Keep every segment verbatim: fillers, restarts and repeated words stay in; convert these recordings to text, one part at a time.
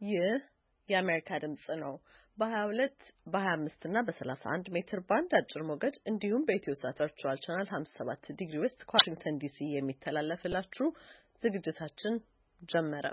ይህ የአሜሪካ ድምጽ ነው። በ22 በ25 እና በ31 ሜትር ባንድ አጭር ሞገድ እንዲሁም በኢትዮሳት ቨርቹዋል ቻናል ሃምሳ ሰባት ዲግሪ ዌስት ከዋሽንግተን ዲሲ የሚተላለፍላችሁ ዝግጅታችን ጀመረ።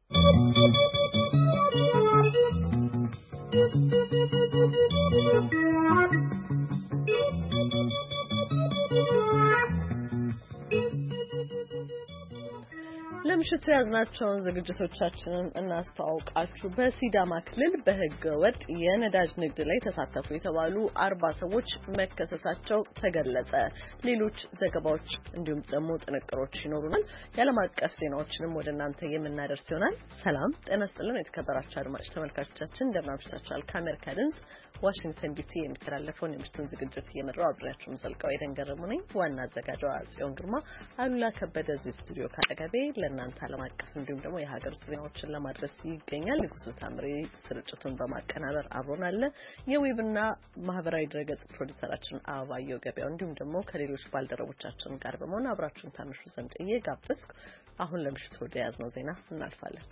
ለምሽቱ ያዝናቸውን ዝግጅቶቻችንን እናስተዋውቃችሁ። በሲዳማ ክልል በህገ ወጥ የነዳጅ ንግድ ላይ ተሳተፉ የተባሉ አርባ ሰዎች መከሰሳቸው ተገለጸ። ሌሎች ዘገባዎች እንዲሁም ደግሞ ጥንቅሮች ይኖሩናል። የዓለም አቀፍ ዜናዎችንም ወደ እናንተ የምናደርስ ይሆናል። ሰላም ጤና ይስጥልን የተከበራችሁ አድማጭ ተመልካቾቻችን እንደምን አምሽታችኋል? ከአሜሪካ ድምጽ ዋሽንግተን ዲሲ የሚተላለፈውን የምሽቱን ዝግጅት እየመራው አብሬያችሁም ዘልቀው የደንገረሙ ነኝ። ዋና አዘጋጇ ጽዮን ግርማ፣ አሉላ ከበደ እዚህ ስቱዲዮ ካጠገቤ ለእናንተ ዓለም አቀፍ እንዲሁም ደግሞ የሀገር ውስጥ ዜናዎችን ለማድረስ ይገኛል። ንጉሱ ታምሬ ስርጭቱን በማቀናበር አብሮን አለ። የዌብና ማህበራዊ ድረገጽ ፕሮዲውሰራችን አበባየው ገበያው እንዲሁም ደግሞ ከሌሎች ባልደረቦቻችን ጋር በመሆን አብራችሁን ታምሹ ዘንድ እየጋበዝኩ አሁን ለምሽቱ ወደ ያዝነው ዜና እናልፋለን።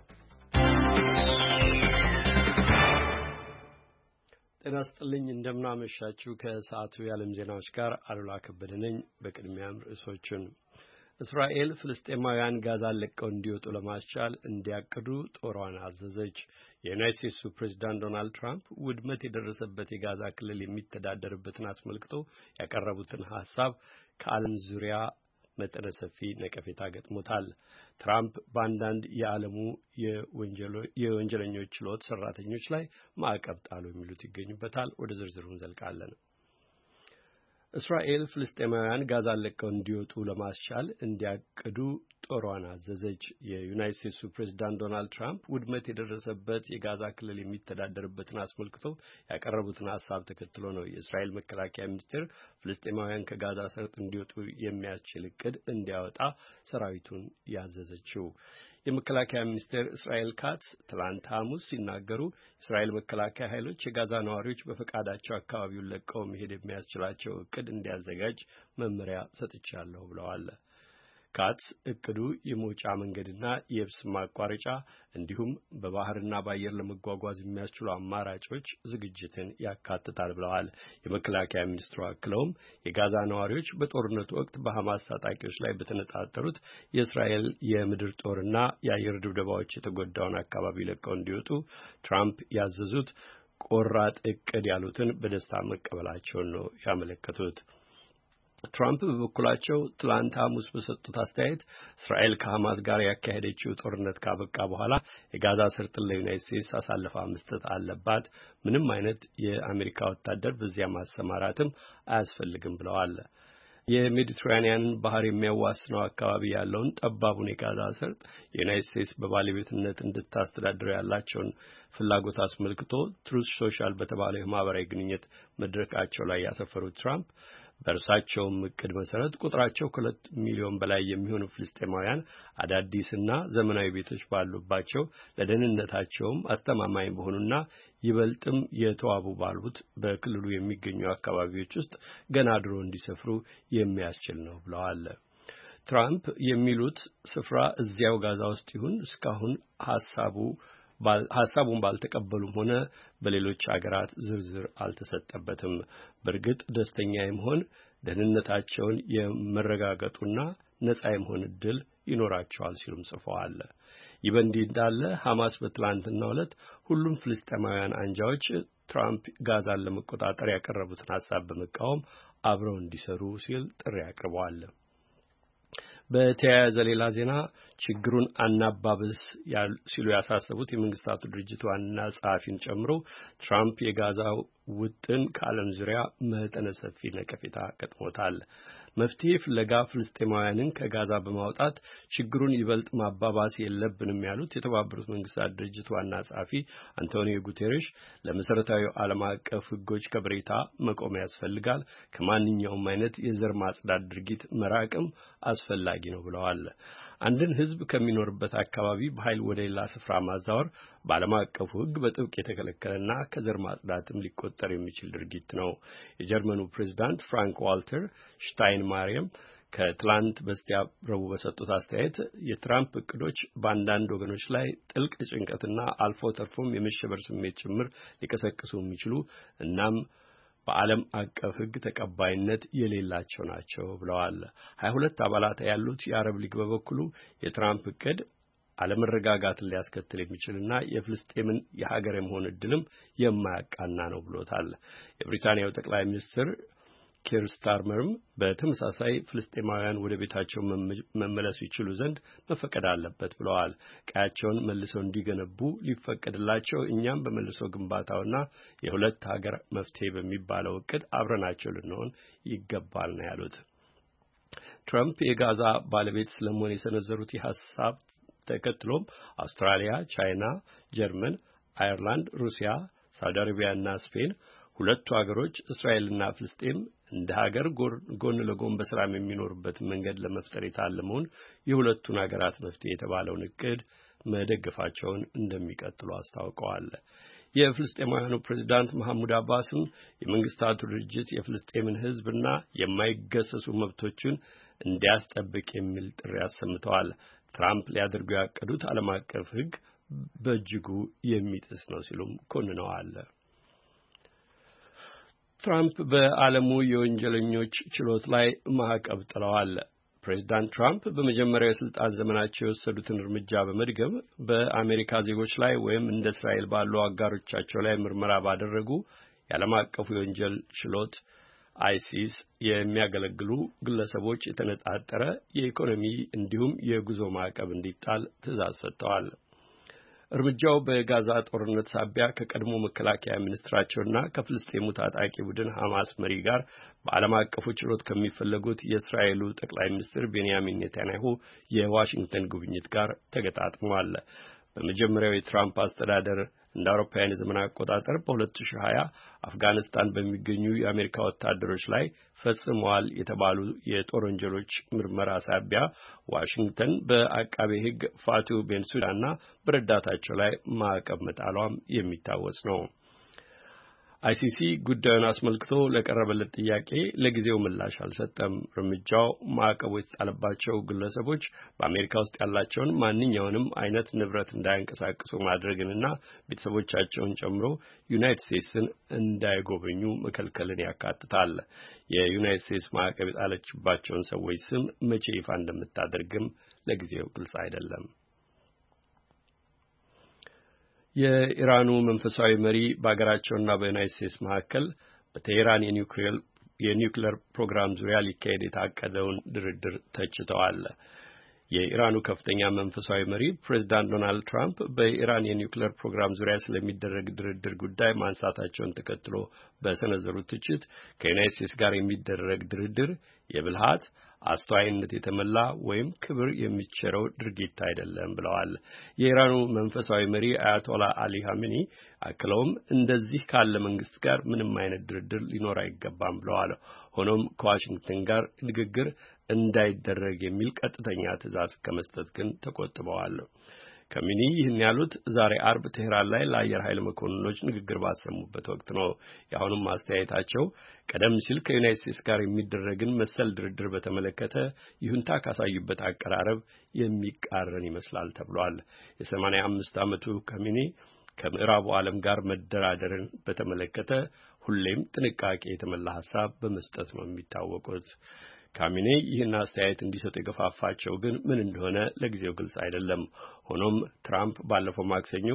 ጤና ይስጥልኝ እንደምናመሻችሁ። ከሰዓቱ የዓለም ዜናዎች ጋር አሉላ ከበደ ነኝ። በቅድሚያም ርዕሶቹን እስራኤል ፍልስጤማውያን ጋዛን ለቀው እንዲወጡ ለማስቻል እንዲያቅዱ ጦሯን አዘዘች። የዩናይትድ ስቴትሱ ፕሬዝዳንት ዶናልድ ትራምፕ ውድመት የደረሰበት የጋዛ ክልል የሚተዳደርበትን አስመልክቶ ያቀረቡትን ሐሳብ ከዓለም ዙሪያ መጠነ ሰፊ ነቀፌታ ገጥሞታል። ትራምፕ በአንዳንድ የዓለሙ የወንጀለኞች ችሎት ሰራተኞች ላይ ማዕቀብ ጣሉ የሚሉት ይገኙበታል። ወደ ዝርዝሩ እንዘልቃለን። እስራኤል ፍልስጤማውያን ጋዛን ለቀው እንዲወጡ ለማስቻል እንዲያቅዱ ጦሯን አዘዘች። የዩናይትድ ስቴትሱ ፕሬዝዳንት ዶናልድ ትራምፕ ውድመት የደረሰበት የጋዛ ክልል የሚተዳደርበትን አስመልክቶ ያቀረቡትን ሐሳብ ተከትሎ ነው የእስራኤል መከላከያ ሚኒስቴር ፍልስጤማውያን ከጋዛ ሰርጥ እንዲወጡ የሚያስችል እቅድ እንዲያወጣ ሰራዊቱን ያዘዘችው። የመከላከያ ሚኒስቴር እስራኤል ካትስ ትላንት ሐሙስ ሲናገሩ እስራኤል መከላከያ ኃይሎች የጋዛ ነዋሪዎች በፈቃዳቸው አካባቢውን ለቀው መሄድ የሚያስችላቸው እቅድ እንዲያዘጋጅ መመሪያ ሰጥቻለሁ ብለዋል። ካትስ እቅዱ የመውጫ መንገድና የብስ ማቋረጫ እንዲሁም በባህርና በአየር ለመጓጓዝ የሚያስችሉ አማራጮች ዝግጅትን ያካትታል ብለዋል። የመከላከያ ሚኒስትሩ አክለውም የጋዛ ነዋሪዎች በጦርነቱ ወቅት በሐማስ ታጣቂዎች ላይ በተነጣጠሩት የእስራኤል የምድር ጦርና የአየር ድብደባዎች የተጎዳውን አካባቢ ለቀው እንዲወጡ ትራምፕ ያዘዙት ቆራጥ እቅድ ያሉትን በደስታ መቀበላቸውን ነው ያመለከቱት። ትራምፕ በበኩላቸው ትላንት ሐሙስ በሰጡት አስተያየት እስራኤል ከሐማስ ጋር ያካሄደችው ጦርነት ካበቃ በኋላ የጋዛ ሰርጥን ለዩናይትድ ስቴትስ አሳልፋ መስጠት አለባት፣ ምንም አይነት የአሜሪካ ወታደር በዚያ ማሰማራትም አያስፈልግም ብለዋል። የሜዲትራኒያንን ባህር የሚያዋስነው አካባቢ ያለውን ጠባቡን የጋዛ ሰርጥ የዩናይትድ ስቴትስ በባለቤትነት እንድታስተዳድረው ያላቸውን ፍላጎት አስመልክቶ ትሩዝ ሶሻል በተባለው የማህበራዊ ግንኙነት መድረካቸው ላይ ያሰፈሩት ትራምፕ በእርሳቸውም እቅድ መሰረት ቁጥራቸው ከሁለት ሚሊዮን በላይ የሚሆኑ ፍልስጤማውያን አዳዲስና ዘመናዊ ቤቶች ባሉባቸው ለደህንነታቸውም አስተማማኝ በሆኑና ይበልጥም የተዋቡ ባሉት በክልሉ የሚገኙ አካባቢዎች ውስጥ ገና ድሮ እንዲሰፍሩ የሚያስችል ነው ብለዋል። ትራምፕ የሚሉት ስፍራ እዚያው ጋዛ ውስጥ ይሁን እስካሁን ሐሳቡ ሐሳቡን ባልተቀበሉም ሆነ በሌሎች ሀገራት ዝርዝር አልተሰጠበትም። በእርግጥ ደስተኛ የመሆን ደህንነታቸውን የመረጋገጡና ነጻ የመሆን እድል ይኖራቸዋል ሲሉም ጽፈዋል። ይህ በእንዲህ እንዳለ ሐማስ በትላንትናው ዕለት ሁሉም ፍልስጤማውያን አንጃዎች ትራምፕ ጋዛን ለመቆጣጠር ያቀረቡትን ሐሳብ በመቃወም አብረው እንዲሰሩ ሲል ጥሪ አቅርበዋል። በተያያዘ ሌላ ዜና ችግሩን አናባብስ ሲሉ ያሳሰቡት የመንግስታቱ ድርጅት ዋና ጸሐፊን ጨምሮ ትራምፕ የጋዛው ውጥን ከዓለም ዙሪያ መጠነ ሰፊ ነቀፌታ ገጥሞታል። መፍትሄ ፍለጋ ፍልስጤማውያንን ከጋዛ በማውጣት ችግሩን ይበልጥ ማባባስ የለብንም ያሉት የተባበሩት መንግስታት ድርጅት ዋና ጸሐፊ አንቶኒዮ ጉቴሬሽ ለመሰረታዊ ዓለም አቀፍ ሕጎች ከበሬታ መቆም ያስፈልጋል፣ ከማንኛውም አይነት የዘር ማጽዳት ድርጊት መራቅም አስፈላጊ ነው ብለዋል። አንድን ህዝብ ከሚኖርበት አካባቢ በኃይል ወደ ሌላ ስፍራ ማዛወር በዓለም አቀፉ ሕግ በጥብቅ የተከለከለና ከዘር ማጽዳትም ሊቆጠር የሚችል ድርጊት ነው። የጀርመኑ ፕሬዝዳንት ፍራንክ ዋልተር ሽታይንማየር ከትላንት በስቲያ ረቡዕ በሰጡት አስተያየት የትራምፕ እቅዶች በአንዳንድ ወገኖች ላይ ጥልቅ ጭንቀትና አልፎ ተርፎም የመሸበር ስሜት ጭምር ሊቀሰቅሱ የሚችሉ እናም በዓለም አቀፍ ሕግ ተቀባይነት የሌላቸው ናቸው ብለዋል። ሀያ ሁለት አባላት ያሉት የአረብ ሊግ በበኩሉ የትራምፕ እቅድ አለመረጋጋትን ሊያስከትል የሚችልና የፍልስጤምን የሀገር የመሆን እድልም የማያቃና ነው ብሎታል። የብሪታንያው ጠቅላይ ሚኒስትር ኪር ስታርመርም በተመሳሳይ ፍልስጤማውያን ወደ ቤታቸው መመለሱ ይችሉ ዘንድ መፈቀድ አለበት ብለዋል። ቀያቸውን መልሰው እንዲገነቡ ሊፈቀድላቸው እኛም በመልሶ ግንባታውና የሁለት ሀገር መፍትሄ በሚባለው እቅድ አብረናቸው ልንሆን ይገባል ነው ያሉት። ትራምፕ የጋዛ ባለቤት ስለመሆን የሰነዘሩት የሐሳብ ተከትሎም አውስትራሊያ፣ ቻይና፣ ጀርመን፣ አየርላንድ፣ ሩሲያ፣ ሳውዲ አረቢያና ስፔን ሁለቱ ሀገሮች እስራኤልና ፍልስጤም እንደ ሀገር ጎን ለጎን በሰላም የሚኖሩበት መንገድ ለመፍጠር የታለመውን የሁለቱን ሀገራት መፍትሄ የተባለውን እቅድ መደገፋቸውን እንደሚቀጥሉ አስታውቀዋል። የፍልስጤማውያኑ ፕሬዝዳንት መሐሙድ አባስም የመንግስታቱ ድርጅት የፍልስጤምን ሕዝብና የማይገሰሱ መብቶችን እንዲያስጠብቅ የሚል ጥሪ አሰምተዋል። ትራምፕ ሊያደርጉ ያቀዱት ዓለም አቀፍ ሕግ በእጅጉ የሚጥስ ነው ሲሉም ኮንነዋል። ትራምፕ በዓለሙ የወንጀለኞች ችሎት ላይ ማዕቀብ ጥለዋል። ፕሬዝዳንት ትራምፕ በመጀመሪያው የስልጣን ዘመናቸው የወሰዱትን እርምጃ በመድገም በአሜሪካ ዜጎች ላይ ወይም እንደ እስራኤል ባሉ አጋሮቻቸው ላይ ምርመራ ባደረጉ የዓለም አቀፉ የወንጀል ችሎት አይሲስ የሚያገለግሉ ግለሰቦች የተነጣጠረ የኢኮኖሚ እንዲሁም የጉዞ ማዕቀብ እንዲጣል ትዕዛዝ ሰጥተዋል። እርምጃው በጋዛ ጦርነት ሳቢያ ከቀድሞ መከላከያ ሚኒስትራቸውና ከፍልስጤሙ ታጣቂ ቡድን ሐማስ መሪ ጋር በዓለም አቀፉ ችሎት ከሚፈለጉት የእስራኤሉ ጠቅላይ ሚኒስትር ቤንያሚን ኔታንያሁ የዋሽንግተን ጉብኝት ጋር ተገጣጥሟል። በመጀመሪያው የትራምፕ አስተዳደር እንደ አውሮፓውያን የዘመን አቆጣጠር በሁለት ሺህ ሀያ አፍጋኒስታን በሚገኙ የአሜሪካ ወታደሮች ላይ ፈጽመዋል የተባሉ የጦር ወንጀሎች ምርመራ ሳቢያ ዋሽንግተን በአቃቤ ሕግ ፋቱ ቤንሱዳና በረዳታቸው ላይ ማዕቀብ መጣሏም የሚታወስ ነው። አይሲሲ ጉዳዩን አስመልክቶ ለቀረበለት ጥያቄ ለጊዜው ምላሽ አልሰጠም። እርምጃው ማዕቀቡ የተጣለባቸው ግለሰቦች በአሜሪካ ውስጥ ያላቸውን ማንኛውንም አይነት ንብረት እንዳያንቀሳቅሱ ማድረግንና ቤተሰቦቻቸውን ጨምሮ ዩናይትድ ስቴትስን እንዳይጎበኙ መከልከልን ያካትታል። የዩናይትድ ስቴትስ ማዕቀብ የጣለችባቸውን ሰዎች ስም መቼ ይፋ እንደምታደርግም ለጊዜው ግልጽ አይደለም። የኢራኑ መንፈሳዊ መሪ በአገራቸውና በዩናይትድ ስቴትስ መካከል በቴህራን የኒውክሌር የኒውክሌር ፕሮግራም ዙሪያ ሊካሄድ የታቀደውን ድርድር ተችተዋል። የኢራኑ ከፍተኛ መንፈሳዊ መሪ ፕሬዝዳንት ዶናልድ ትራምፕ በኢራን የኒውክሌር ፕሮግራም ዙሪያ ስለሚደረግ ድርድር ጉዳይ ማንሳታቸውን ተከትሎ በሰነዘሩት ትችት ከዩናይትድ ስቴትስ ጋር የሚደረግ ድርድር የብልሃት አስተዋይነት የተመላ ወይም ክብር የሚቸረው ድርጊት አይደለም ብለዋል። የኢራኑ መንፈሳዊ መሪ አያቶላ አሊ ኻሜኒ አክለውም እንደዚህ ካለ መንግስት ጋር ምንም አይነት ድርድር ሊኖር አይገባም ብለዋል። ሆኖም ከዋሽንግተን ጋር ንግግር እንዳይደረግ የሚል ቀጥተኛ ትዕዛዝ ከመስጠት ግን ተቆጥበዋል። ካሜኒ ይህን ያሉት ዛሬ አርብ ቴህራን ላይ ለአየር ኃይል መኮንኖች ንግግር ባሰሙበት ወቅት ነው። የአሁኑም ማስተያየታቸው ቀደም ሲል ከዩናይትድ ስቴትስ ጋር የሚደረግን መሰል ድርድር በተመለከተ ይሁንታ ካሳዩበት አቀራረብ የሚቃረን ይመስላል ተብሏል። የሰማንያ አምስት ዓመቱ ካሜኒ ከምዕራቡ ዓለም ጋር መደራደርን በተመለከተ ሁሌም ጥንቃቄ የተሞላ ሐሳብ በመስጠት ነው የሚታወቁት። ካሜኒ ይህን አስተያየት እንዲሰጡ የገፋፋቸው ግን ምን እንደሆነ ለጊዜው ግልጽ አይደለም። ሆኖም ትራምፕ ባለፈው ማክሰኞ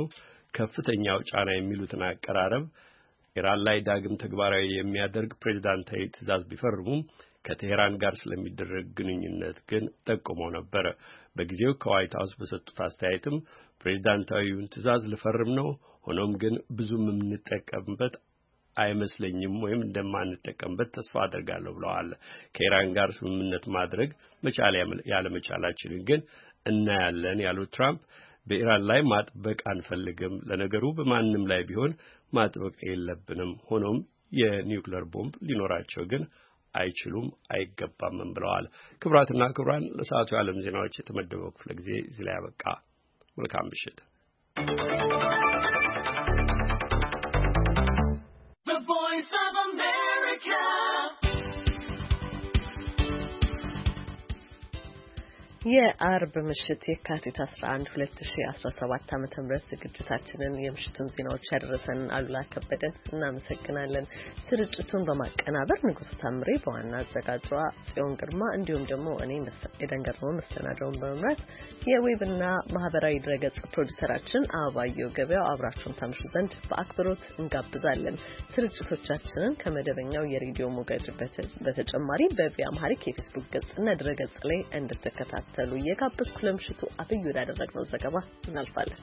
ከፍተኛው ጫና የሚሉትን አቀራረብ ኢራን ላይ ዳግም ተግባራዊ የሚያደርግ ፕሬዝዳንታዊ ትዕዛዝ ቢፈርሙም ከቴህራን ጋር ስለሚደረግ ግንኙነት ግን ጠቁመው ነበር። በጊዜው ከዋይት ሀውስ በሰጡት አስተያየትም ፕሬዝዳንታዊውን ትዕዛዝ ልፈርም ነው፣ ሆኖም ግን ብዙም የምንጠቀምበት አይመስለኝም ወይም እንደማንጠቀምበት ተስፋ አደርጋለሁ ብለዋል። ከኢራን ጋር ስምምነት ማድረግ መቻል ያለ መቻላችንን ግን እናያለን ያሉት ትራምፕ በኢራን ላይ ማጥበቅ አንፈልግም፣ ለነገሩ በማንም ላይ ቢሆን ማጥበቅ የለብንም፣ ሆኖም የኒውክሌር ቦምብ ሊኖራቸው ግን አይችሉም አይገባምም ብለዋል። ክቡራትና ክቡራን ለሰዓቱ የዓለም ዜናዎች የተመደበው ክፍለ ጊዜ እዚህ ላይ ያበቃ። መልካም ምሽት። የአርብ ምሽት የካቲት አስራ አንድ ሁለት ሺህ አስራ ሰባት ዓመተ ምህረት ዝግጅታችንን የምሽቱን ዜናዎች ያደረሰን አሉላ ከበደ እናመሰግናለን። ስርጭቱን በማቀናበር ንጉስ ታምሬ፣ በዋና አዘጋጇ ጽዮን ግርማ እንዲሁም ደግሞ እኔ ኤደን ገርሞ መስተናድሩን በመምራት የዌብና ማህበራዊ ድረገጽ ፕሮዲውሰራችን አበባየሁ ገበያው አብራችሁን ታምሹ ዘንድ በአክብሮት እንጋብዛለን። ስርጭቶቻችንን ከመደበኛው የሬዲዮ ሞገድ በተጨማሪ በቪኦኤ አምሃሪክ የፌስቡክ ገጽና ድረገጽ ላይ እንድትከታተሉ ተሉ የጋበዝኩ ለምሽቱ አብይ ወዳደረግነው ዘገባ እናልፋለን።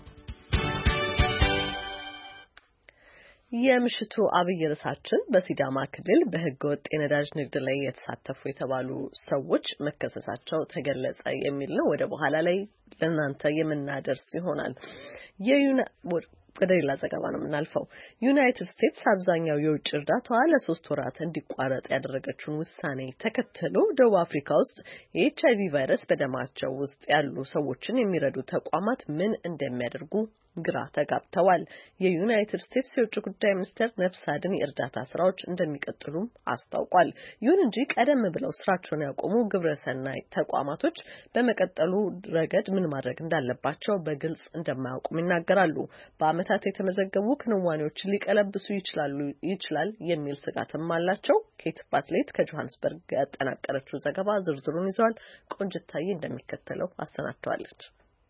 የምሽቱ አብይ ርዕሳችን በሲዳማ ክልል በህገወጥ የነዳጅ ንግድ ላይ የተሳተፉ የተባሉ ሰዎች መከሰሳቸው ተገለጸ የሚል ነው። ወደ በኋላ ላይ ለእናንተ የምናደርስ ይሆናል። የዩና ወደ ሌላ ዘገባ ነው የምናልፈው። ዩናይትድ ስቴትስ አብዛኛው የውጭ እርዳታዋ ለሶስት ወራት እንዲቋረጥ ያደረገችውን ውሳኔ ተከትሎ ደቡብ አፍሪካ ውስጥ የኤችአይቪ ቫይረስ በደማቸው ውስጥ ያሉ ሰዎችን የሚረዱ ተቋማት ምን እንደሚያደርጉ ግራ ተጋብተዋል። የዩናይትድ ስቴትስ የውጭ ጉዳይ ሚኒስቴር ነፍስ አድን የእርዳታ ስራዎች እንደሚቀጥሉም አስታውቋል። ይሁን እንጂ ቀደም ብለው ስራቸውን ያቆሙ ግብረሰናይ ተቋማቶች በመቀጠሉ ረገድ ምን ማድረግ እንዳለባቸው በግልጽ እንደማያውቁም ይናገራሉ። በአመታት የተመዘገቡ ክንዋኔዎችን ሊቀለብሱ ይችላሉ ይችላል የሚል ስጋትም አላቸው። ኬት ባትሌት ከጆሃንስበርግ ያጠናቀረችው ዘገባ ዝርዝሩን ይዟል። ቆንጅታዬ እንደሚከተለው አሰናድተዋለች።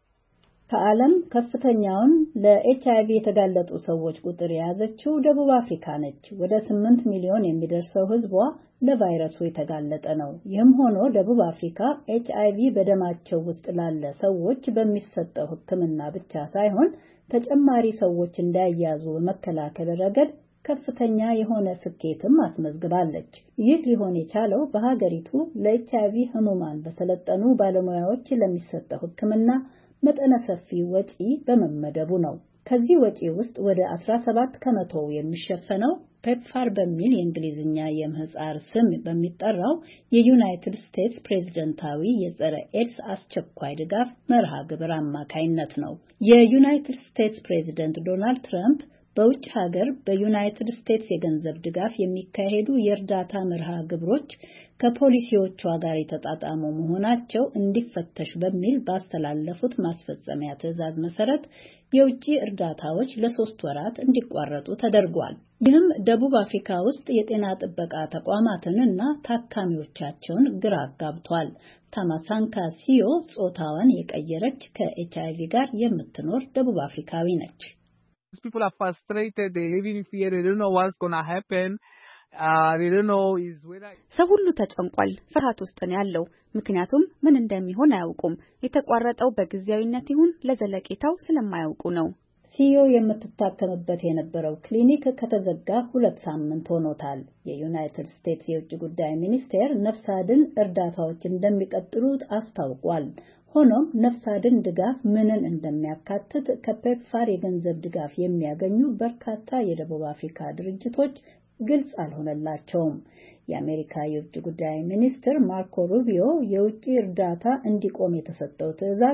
ከዓለም ከፍተኛውን ለኤችአይቪ የተጋለጡ ሰዎች ቁጥር የያዘችው ደቡብ አፍሪካ ነች። ወደ ስምንት ሚሊዮን የሚደርሰው ህዝቧ ለቫይረሱ የተጋለጠ ነው። ይህም ሆኖ ደቡብ አፍሪካ ኤችአይቪ በደማቸው ውስጥ ላለ ሰዎች በሚሰጠው ሕክምና ብቻ ሳይሆን ተጨማሪ ሰዎች እንዳይያዙ በመከላከል ረገድ ከፍተኛ የሆነ ስኬትም አስመዝግባለች። ይህ ሊሆን የቻለው በሀገሪቱ ለኤችአይቪ ህሙማን በሰለጠኑ ባለሙያዎች ለሚሰጠው ሕክምና መጠነ ሰፊ ወጪ በመመደቡ ነው። ከዚህ ወጪ ውስጥ ወደ አስራ ሰባት ከመቶ የሚሸፈነው ፔፕፋር በሚል የእንግሊዝኛ የምህጻር ስም በሚጠራው የዩናይትድ ስቴትስ ፕሬዝዳንታዊ የጸረ ኤድስ አስቸኳይ ድጋፍ መርሃ ግብር አማካይነት ነው። የዩናይትድ ስቴትስ ፕሬዝዳንት ዶናልድ ትራምፕ በውጭ ሀገር በዩናይትድ ስቴትስ የገንዘብ ድጋፍ የሚካሄዱ የእርዳታ መርሃ ግብሮች ከፖሊሲዎቿ ጋር የተጣጣሙ መሆናቸው እንዲፈተሽ በሚል ባስተላለፉት ማስፈጸሚያ ትዕዛዝ መሰረት የውጭ እርዳታዎች ለሶስት ወራት እንዲቋረጡ ተደርጓል። ይህም ደቡብ አፍሪካ ውስጥ የጤና ጥበቃ ተቋማትንና ታካሚዎቻቸውን ግራ አጋብቷል። ታማሳንካ ሲዮ ጾታዋን የቀየረች ከኤችአይቪ ጋር የምትኖር ደቡብ አፍሪካዊ ነች። People are frustrated, they live in fear, they don't know what's going to happen. Uh, they don't know is whether ሰው ሁሉ ተጨንቋል፣ ፍርሃት ውስጥ ነው ያለው። ምክንያቱም ምን እንደሚሆን አያውቁም። የተቋረጠው በጊዜያዊነት ይሁን ለዘለቄታው ስለማያውቁ ነው። ሲዮ የምትታከምበት የነበረው ክሊኒክ ከተዘጋ ሁለት ሳምንት ሆኖታል። የዩናይትድ ስቴትስ የውጭ ጉዳይ ሚኒስቴር ነፍስ አድን እርዳታዎች እንደሚቀጥሉ አስታውቋል። ሆኖም ነፍስ አድን ድጋፍ ምንን እንደሚያካትት ከፔፕፋር የገንዘብ ድጋፍ የሚያገኙ በርካታ የደቡብ አፍሪካ ድርጅቶች ግልጽ አልሆነላቸውም። የአሜሪካ የውጭ ጉዳይ ሚኒስትር ማርኮ ሩቢዮ የውጭ እርዳታ እንዲቆም የተሰጠው ትዕዛዝ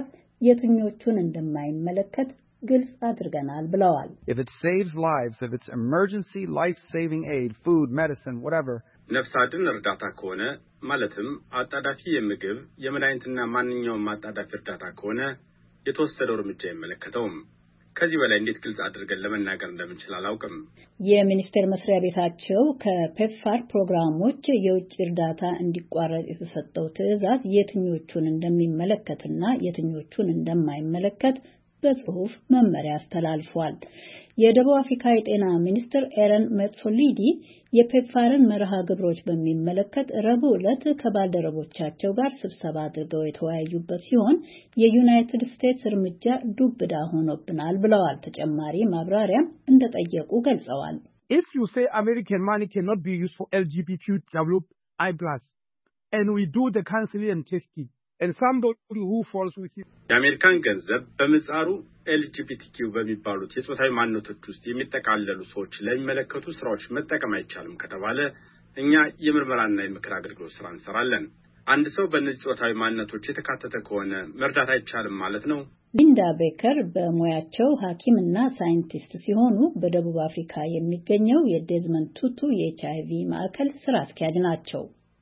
የትኞቹን እንደማይመለከት ግልጽ አድርገናል ብለዋል። If it saves lives, if it's emergency life-saving aid, food, medicine, whatever, ነፍስ አድን እርዳታ ከሆነ ማለትም አጣዳፊ የምግብ የመድኃኒትና ማንኛውም አጣዳፊ እርዳታ ከሆነ የተወሰደው እርምጃ አይመለከተውም። ከዚህ በላይ እንዴት ግልጽ አድርገን ለመናገር እንደምንችል አላውቅም። የሚኒስቴር መስሪያ ቤታቸው ከፔፕፋር ፕሮግራሞች የውጭ እርዳታ እንዲቋረጥ የተሰጠው ትዕዛዝ የትኞቹን እንደሚመለከትና የትኞቹን እንደማይመለከት በጽሁፍ መመሪያ አስተላልፏል። የደቡብ አፍሪካ የጤና ሚኒስትር ኤረን ሜትሶሊዲ የፔፕፋርን መርሃ ግብሮች በሚመለከት ረቡዕ ዕለት ከባልደረቦቻቸው ጋር ስብሰባ አድርገው የተወያዩበት ሲሆን የዩናይትድ ስቴትስ እርምጃ ዱብዳ ሆኖብናል ብለዋል። ተጨማሪ ማብራሪያም እንደጠየቁ ገልጸዋል። If you say American money cannot be used for L G B T Q I plus and we do the counseling and testing and somebody who falls within የአሜሪካን ገንዘብ በመጻሩ ኤል ጂ ቢ ቲ ኪው በሚባሉት የጾታዊ ማንነቶች ውስጥ የሚጠቃለሉ ሰዎች ለሚመለከቱ ስራዎች መጠቀም አይቻልም ከተባለ እኛ የምርመራና የምክር አገልግሎት ስራ እንሰራለን። አንድ ሰው በእነዚህ ጾታዊ ማንነቶች የተካተተ ከሆነ መርዳት አይቻልም ማለት ነው። ሊንዳ ቤከር በሙያቸው ሐኪምና ሳይንቲስት ሲሆኑ በደቡብ አፍሪካ የሚገኘው የዴዝመንድ ቱቱ የኤችአይቪ ማዕከል ስራ አስኪያጅ ናቸው።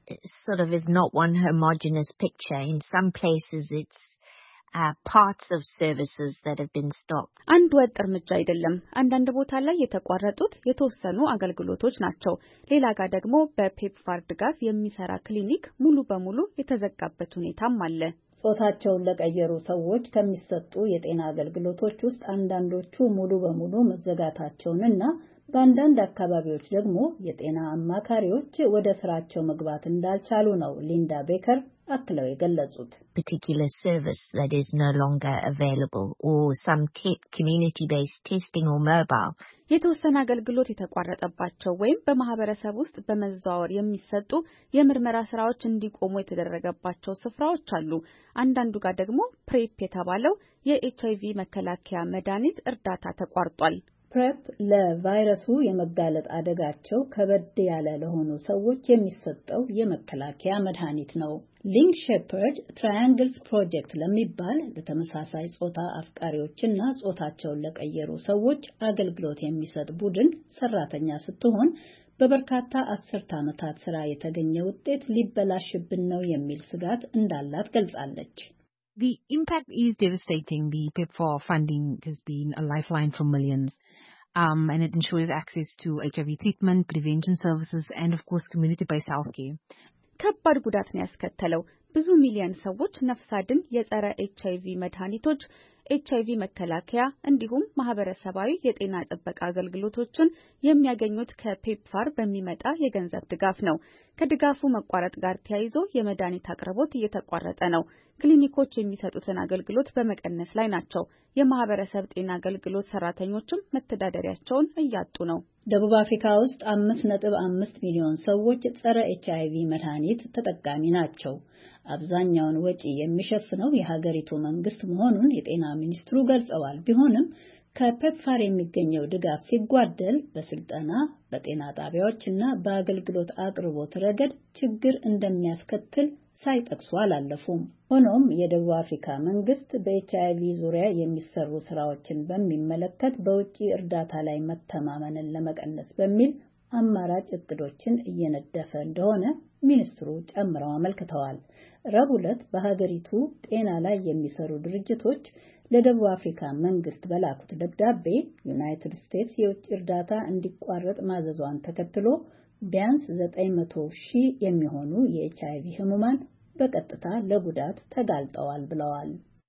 sort of is not one homogeneous picture. In some places it's Uh, parts of services that have been stopped. አንድ ወጥ እርምጃ አይደለም። አንዳንድ ቦታ ላይ የተቋረጡት የተወሰኑ አገልግሎቶች ናቸው። ሌላ ጋር ደግሞ በፔፕፋር ድጋፍ የሚሰራ ክሊኒክ ሙሉ በሙሉ የተዘጋበት ሁኔታም አለ። ጾታቸውን ለቀየሩ ሰዎች ከሚሰጡ የጤና አገልግሎቶች ውስጥ አንዳንዶቹ ሙሉ በሙሉ መዘጋታቸውንና በአንዳንድ አካባቢዎች ደግሞ የጤና አማካሪዎች ወደ ስራቸው መግባት እንዳልቻሉ ነው ሊንዳ ቤከር አክለው የገለጹት። particular service that is no longer available or some community based testing or mobile. የተወሰነ አገልግሎት የተቋረጠባቸው ወይም በማህበረሰብ ውስጥ በመዛወር የሚሰጡ የምርመራ ስራዎች እንዲቆሙ የተደረገባቸው ስፍራዎች አሉ። አንዳንዱ ጋር ደግሞ ፕሬፕ የተባለው የኤችአይቪ መከላከያ መድኃኒት እርዳታ ተቋርጧል። ፕሬፕ ለቫይረሱ የመጋለጥ አደጋቸው ከበድ ያለ ለሆኑ ሰዎች የሚሰጠው የመከላከያ መድኃኒት ነው። ሊንክ ሼፐርድ ትራያንግልስ ፕሮጀክት ለሚባል ለተመሳሳይ ጾታ አፍቃሪዎችና ጾታቸውን ለቀየሩ ሰዎች አገልግሎት የሚሰጥ ቡድን ሰራተኛ ስትሆን በበርካታ አስርት ዓመታት ስራ የተገኘ ውጤት ሊበላሽብን ነው የሚል ስጋት እንዳላት ገልጻለች። The impact is devastating. The PEPFAR funding has been a lifeline for millions, um, and it ensures access to H I V treatment, prevention services, and of course community-based healthcare. ከባድ ጉዳት ነው ያስከተለው። ብዙ ሚሊዮን ሰዎች ነፍስ አድን የጸረ ኤችአይቪ መድኃኒቶች፣ ኤችአይቪ መከላከያ እንዲሁም ማህበረሰባዊ የጤና ጥበቃ አገልግሎቶችን የሚያገኙት ከፔፕፋር በሚመጣ የገንዘብ ድጋፍ ነው። ከድጋፉ መቋረጥ ጋር ተያይዞ የመድኃኒት አቅርቦት እየተቋረጠ ነው። ክሊኒኮች የሚሰጡትን አገልግሎት በመቀነስ ላይ ናቸው። የማህበረሰብ ጤና አገልግሎት ሰራተኞችም መተዳደሪያቸውን እያጡ ነው። ደቡብ አፍሪካ ውስጥ አምስት ነጥብ አምስት ሚሊዮን ሰዎች ጸረ ኤችአይቪ መድኃኒት ተጠቃሚ ናቸው። አብዛኛውን ወጪ የሚሸፍነው የሀገሪቱ መንግስት መሆኑን የጤና ሚኒስትሩ ገልጸዋል። ቢሆንም ከፔፕፋር የሚገኘው ድጋፍ ሲጓደል በስልጠና በጤና ጣቢያዎችና በአገልግሎት አቅርቦት ረገድ ችግር እንደሚያስከትል ሳይጠቅሱ አላለፉም። ሆኖም የደቡብ አፍሪካ መንግስት በኤችአይቪ ዙሪያ የሚሰሩ ስራዎችን በሚመለከት በውጪ እርዳታ ላይ መተማመንን ለመቀነስ በሚል አማራጭ እቅዶችን እየነደፈ እንደሆነ ሚኒስትሩ ጨምረው አመልክተዋል። ረቡዕ ዕለት በሀገሪቱ ጤና ላይ የሚሰሩ ድርጅቶች ለደቡብ አፍሪካ መንግስት በላኩት ደብዳቤ ዩናይትድ ስቴትስ የውጭ እርዳታ እንዲቋረጥ ማዘዟን ተከትሎ ቢያንስ ዘጠኝ መቶ ሺህ የሚሆኑ የኤችአይቪ ህሙማን በቀጥታ ለጉዳት ተጋልጠዋል ብለዋል።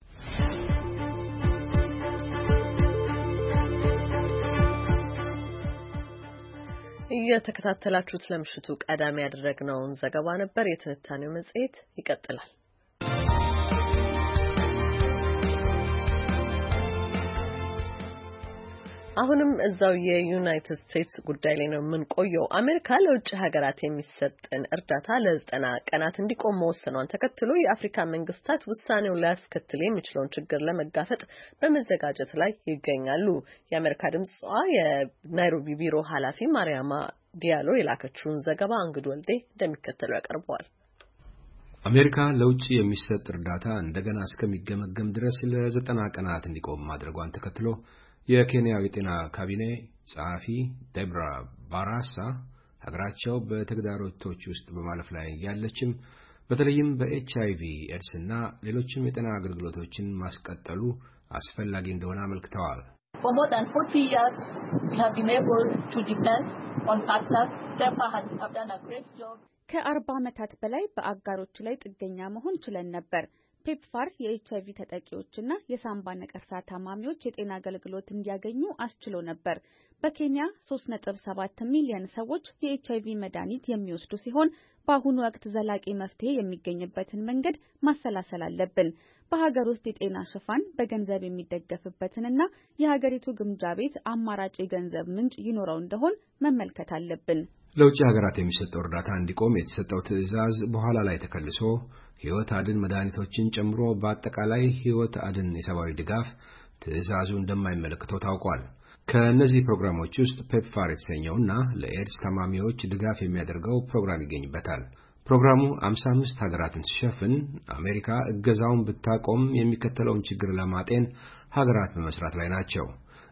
እየተከታተላችሁት ለምሽቱ ቀዳሚ ያደረግነውን ዘገባ ነበር። የትንታኔው መጽሔት ይቀጥላል። አሁንም እዛው የዩናይትድ ስቴትስ ጉዳይ ላይ ነው የምንቆየው። አሜሪካ ለውጭ ሀገራት የሚሰጥን እርዳታ ለዘጠና ቀናት እንዲቆም መወሰኗን ተከትሎ የአፍሪካ መንግስታት ውሳኔው ሊያስከትል የሚችለውን ችግር ለመጋፈጥ በመዘጋጀት ላይ ይገኛሉ። የአሜሪካ ድምጽ የናይሮቢ ቢሮ ኃላፊ ማርያማ ዲያሎ የላከችውን ዘገባ እንግድ ወልዴ እንደሚከተለው ያቀርበዋል። አሜሪካ ለውጭ የሚሰጥ እርዳታ እንደገና እስከሚገመገም ድረስ ለዘጠና ቀናት እንዲቆም ማድረጓን ተከትሎ የኬንያው የጤና ካቢኔ ጸሐፊ ዴብራ ባራሳ ሀገራቸው በተግዳሮቶች ውስጥ በማለፍ ላይ ያለችም በተለይም በኤችአይቪ ኤድስ እና ሌሎችም የጤና አገልግሎቶችን ማስቀጠሉ አስፈላጊ እንደሆነ አመልክተዋል። For more than forty years, we have been able to depend on partners. PEPFAR has done a great job. ከአርባ ዓመታት በላይ በአጋሮች ላይ ጥገኛ መሆን ችለን ነበር። ፔፕፋር የኤችአይቪ ተጠቂዎችና የሳምባ ነቀርሳ ታማሚዎች የጤና አገልግሎት እንዲያገኙ አስችሎ ነበር። በኬንያ ሶስት ነጥብ ሰባት ሚሊዮን ሰዎች የኤችአይቪ መድኃኒት የሚወስዱ ሲሆን በአሁኑ ወቅት ዘላቂ መፍትሄ የሚገኝበትን መንገድ ማሰላሰል አለብን። በሀገር ውስጥ የጤና ሽፋን በገንዘብ የሚደገፍበትንና የሀገሪቱ ግምጃ ቤት አማራጭ የገንዘብ ምንጭ ይኖረው እንደሆን መመልከት አለብን። ለውጭ ሀገራት የሚሰጠው እርዳታ እንዲቆም የተሰጠው ትዕዛዝ በኋላ ላይ ተከልሶ ሕይወት አድን መድኃኒቶችን ጨምሮ በአጠቃላይ ሕይወት አድን የሰብአዊ ድጋፍ ትዕዛዙ እንደማይመለከተው ታውቋል። ከእነዚህ ፕሮግራሞች ውስጥ ፔፕፋር የተሰኘውና ለኤድስ ታማሚዎች ድጋፍ የሚያደርገው ፕሮግራም ይገኝበታል። ፕሮግራሙ ሃምሳ አምስት ሀገራትን ሲሸፍን አሜሪካ እገዛውን ብታቆም የሚከተለውን ችግር ለማጤን ሀገራት በመስራት ላይ ናቸው።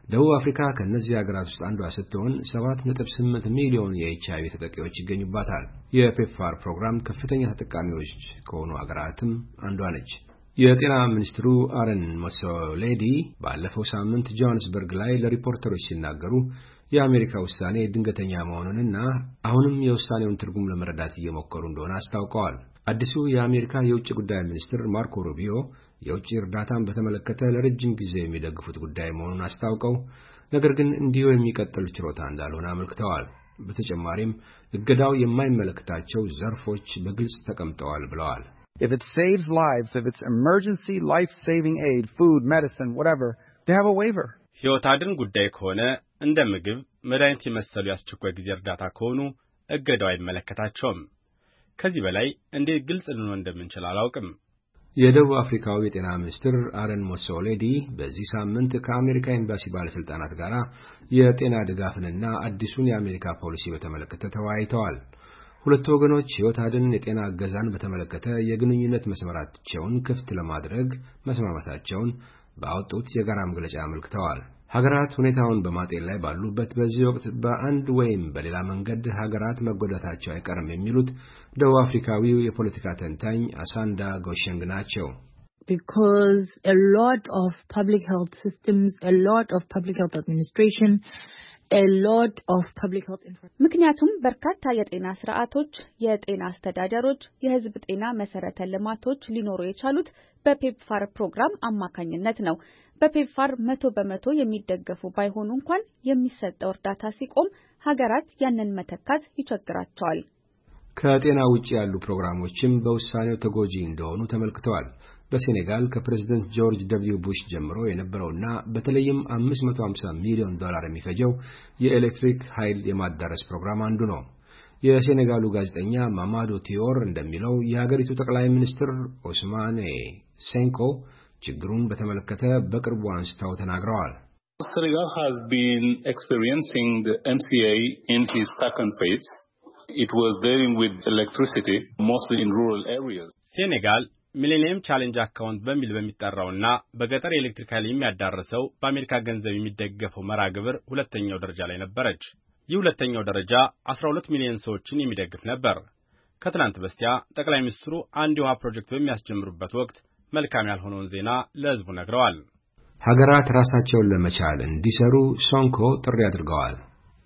ደቡብ አፍሪካ ከነዚህ ሀገራት ውስጥ አንዷ ስትሆን ሰባት ነጥብ ስምንት ሚሊዮን የኤችአይቪ ተጠቂዎች ይገኙባታል። የፔፕፋር ፕሮግራም ከፍተኛ ተጠቃሚዎች ከሆኑ ሀገራትም አንዷ ነች። የጤና ሚኒስትሩ አረን ሞሶሌዲ ባለፈው ሳምንት ጆሃንስበርግ ላይ ለሪፖርተሮች ሲናገሩ የአሜሪካ ውሳኔ ድንገተኛ መሆኑንና አሁንም የውሳኔውን ትርጉም ለመረዳት እየሞከሩ እንደሆነ አስታውቀዋል። አዲሱ የአሜሪካ የውጭ ጉዳይ ሚኒስትር ማርኮ ሩቢዮ የውጭ እርዳታን በተመለከተ ለረጅም ጊዜ የሚደግፉት ጉዳይ መሆኑን አስታውቀው ነገር ግን እንዲሁ የሚቀጥል ችሮታ እንዳልሆነ አመልክተዋል። በተጨማሪም እገዳው የማይመለከታቸው ዘርፎች በግልጽ ተቀምጠዋል ብለዋል። If it saves lives, if it's emergency life-saving aid, food, medicine, whatever, they have a waiver. ሕይወት አድን ጉዳይ ከሆነ እንደ ምግብ፣ መድኃኒት የመሰሉ የአስቸኳይ ጊዜ እርዳታ ከሆኑ እገዳው አይመለከታቸውም። ከዚህ በላይ እንዴት ግልጽ ልንሆን እንደምንችል አላውቅም። የደቡብ አፍሪካው የጤና ሚኒስትር አረን ሞሶሌዲ በዚህ ሳምንት ከአሜሪካ ኤምባሲ ባለስልጣናት ጋር የጤና ድጋፍንና አዲሱን የአሜሪካ ፖሊሲ በተመለከተ ተወያይተዋል። ሁለቱ ወገኖች ሕይወት አድን የጤና እገዛን በተመለከተ የግንኙነት መስመራቸውን ክፍት ለማድረግ መስማማታቸውን ባወጡት የጋራ መግለጫ አመልክተዋል። ሀገራት ሁኔታውን በማጤን ላይ ባሉበት በዚህ ወቅት በአንድ ወይም በሌላ መንገድ ሀገራት መጎዳታቸው አይቀርም የሚሉት ደቡብ አፍሪካዊው የፖለቲካ ተንታኝ አሳንዳ ጎሸንግ ናቸው። Because a lot of public health systems, a lot of public health administration, a lot of public health infrastructure. ምክንያቱም በርካታ የጤና ስርዓቶች፣ የጤና አስተዳደሮች፣ የህዝብ ጤና መሰረተ ልማቶች ሊኖሩ የቻሉት በፔፕፋር ፕሮግራም አማካኝነት ነው። በፔፕፋር መቶ በመቶ የሚደገፉ ባይሆኑ እንኳን የሚሰጠው እርዳታ ሲቆም ሀገራት ያንን መተካት ይቸግራቸዋል። ከጤና ውጪ ያሉ ፕሮግራሞችም በውሳኔው ተጎጂ እንደሆኑ ተመልክተዋል። በሴኔጋል ከፕሬዝዳንት ጆርጅ ደብሊው ቡሽ ጀምሮ የነበረውና በተለይም አምስት መቶ ሃምሳ ሚሊዮን ዶላር የሚፈጀው የኤሌክትሪክ ኃይል የማዳረስ ፕሮግራም አንዱ ነው። የሴኔጋሉ ጋዜጠኛ ማማዶ ቲዮር እንደሚለው የሀገሪቱ ጠቅላይ ሚኒስትር ኦስማኔ ሴንኮ ችግሩን በተመለከተ በቅርቡ አንስተው ተናግረዋል። Senegal has been experiencing the M C A in his second phase. It was dealing with electricity, mostly in rural areas. ሴኔጋል ሚሌኒየም ቻሌንጅ አካውንት በሚል በሚጠራውና በገጠር የኤሌክትሪክ ኃይል የሚያዳርሰው በአሜሪካ ገንዘብ የሚደገፈው መርሃ ግብር ሁለተኛው ደረጃ ላይ ነበረች። ይህ ሁለተኛው ደረጃ አስራ ሁለት ሚሊዮን ሰዎችን የሚደግፍ ነበር። ከትናንት በስቲያ ጠቅላይ ሚኒስትሩ አንድ የውሃ ፕሮጀክት በሚያስጀምሩበት ወቅት መልካም ያልሆነውን ዜና ለሕዝቡ ነግረዋል። ሀገራት ራሳቸውን ለመቻል እንዲሰሩ ሶንኮ ጥሪ አድርገዋል።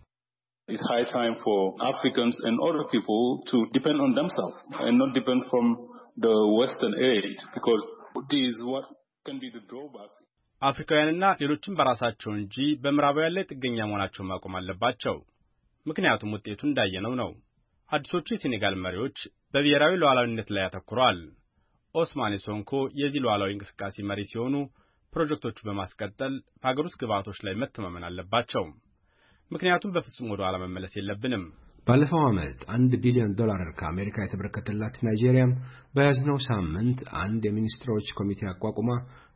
It's high time for Africans and other people to depend on themselves and not depend from the Western aid, because this is what can be the drawback. አፍሪካውያንና ሌሎችም በራሳቸው እንጂ በምዕራባውያን ላይ ጥገኛ መሆናቸውን ማቆም አለባቸው። ምክንያቱም ውጤቱ እንዳየነው ነው። አዲሶቹ የሴኔጋል መሪዎች በብሔራዊ ሉዓላዊነት ላይ ያተኩረዋል። ኦስማኔ ሶንኮ የዚህ ሉዓላዊ እንቅስቃሴ መሪ ሲሆኑ ፕሮጀክቶቹ በማስቀጠል በሀገር ውስጥ ግብዓቶች ላይ መተማመን አለባቸው። ምክንያቱም በፍጹም ወደ ኋላ መመለስ የለብንም። ባለፈው ዓመት አንድ ቢሊዮን ዶላር ከአሜሪካ የተበረከተላት ናይጄሪያም በያዝነው ሳምንት አንድ የሚኒስትሮች ኮሚቴ አቋቁማ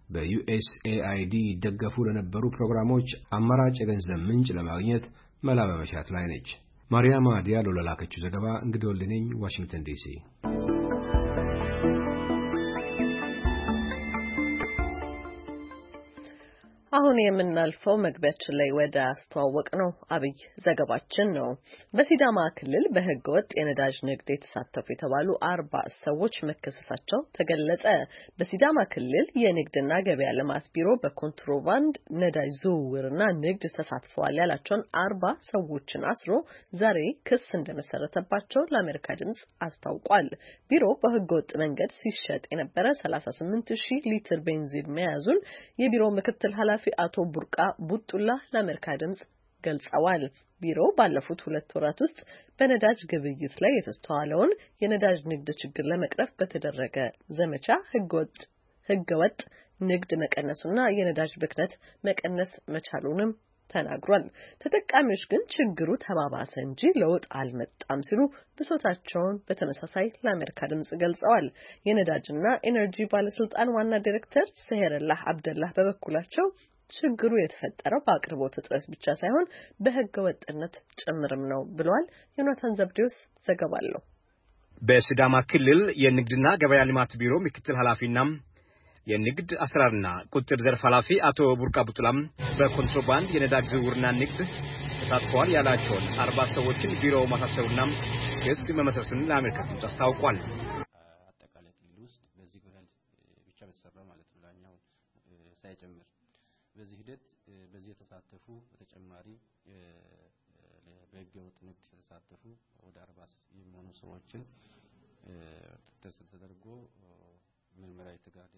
በዩኤስኤአይዲ ይደገፉ ለነበሩ ፕሮግራሞች አማራጭ የገንዘብ ምንጭ ለማግኘት መላ በመሻት ላይ ነች። ማርያማ ዲያሎ ለላከችው ዘገባ እንግዲህ ወልነኝ ዋሽንግተን ዲሲ። አሁን የምናልፈው መግቢያችን ላይ ወደ አስተዋወቅ ነው አብይ ዘገባችን ነው። በሲዳማ ክልል በህገ ወጥ የነዳጅ ንግድ የተሳተፉ የተባሉ አርባ ሰዎች መከሰሳቸው ተገለጸ። በሲዳማ ክልል የንግድና ገበያ ልማት ቢሮ በኮንትሮባንድ ነዳጅ ዝውውርና ንግድ ተሳትፈዋል ያላቸውን አርባ ሰዎችን አስሮ ዛሬ ክስ እንደመሰረተባቸው ለአሜሪካ ድምጽ አስታውቋል። ቢሮ በህገ ወጥ መንገድ ሲሸጥ የነበረ ሰላሳ ስምንት ሺህ ሊትር ቤንዚን መያዙን የቢሮ ምክትል ኃላፊ አቶ ቡርቃ ቡጡላ ለአሜሪካ ድምጽ ገልጸዋል። ቢሮው ባለፉት ሁለት ወራት ውስጥ በነዳጅ ግብይት ላይ የተስተዋለውን የነዳጅ ንግድ ችግር ለመቅረፍ በተደረገ ዘመቻ ህገወጥ ህገወጥ ንግድ መቀነሱና የነዳጅ ብክነት መቀነስ መቻሉንም ተናግሯል። ተጠቃሚዎች ግን ችግሩ ተባባሰ እንጂ ለውጥ አልመጣም ሲሉ ብሶታቸውን በተመሳሳይ ለአሜሪካ ድምጽ ገልጸዋል። የነዳጅና ኤነርጂ ባለስልጣን ዋና ዳይሬክተር ሰሄረላህ አብደላህ በበኩላቸው ችግሩ የተፈጠረው በአቅርቦት እጥረት ብቻ ሳይሆን በህገ ወጥነት ጭምርም ነው ብለዋል። ዮናታን ዘብዴዎስ ዘገባ አለው። በሲዳማ ክልል የንግድና ገበያ ልማት ቢሮ ምክትል ኃላፊና የንግድ አሰራርና ቁጥጥር ዘርፍ ኃላፊ አቶ ቡርቃ ቡጥላም በኮንትሮባንድ የነዳጅ ዝውውርና ንግድ ተሳትፈዋል ያላቸውን አርባ ሰዎችን ቢሮው ማሳሰሩና ክስ መመስረቱን ለአሜሪካ ድምፅ አስታውቋል። አጠቃላይ ክልል ውስጥ በዚህ ጉዳይ ብቻ በተሰራ ማለት ነው ላኛው ሳይጨምር በዚህ ሂደት በዚህ የተሳተፉ በተጨማሪ በህገወጥ ንግድ የተሳተፉ ወደ አርባ የሚሆኑ ሰዎችን ተደርጎ ምርመራ የተጋደ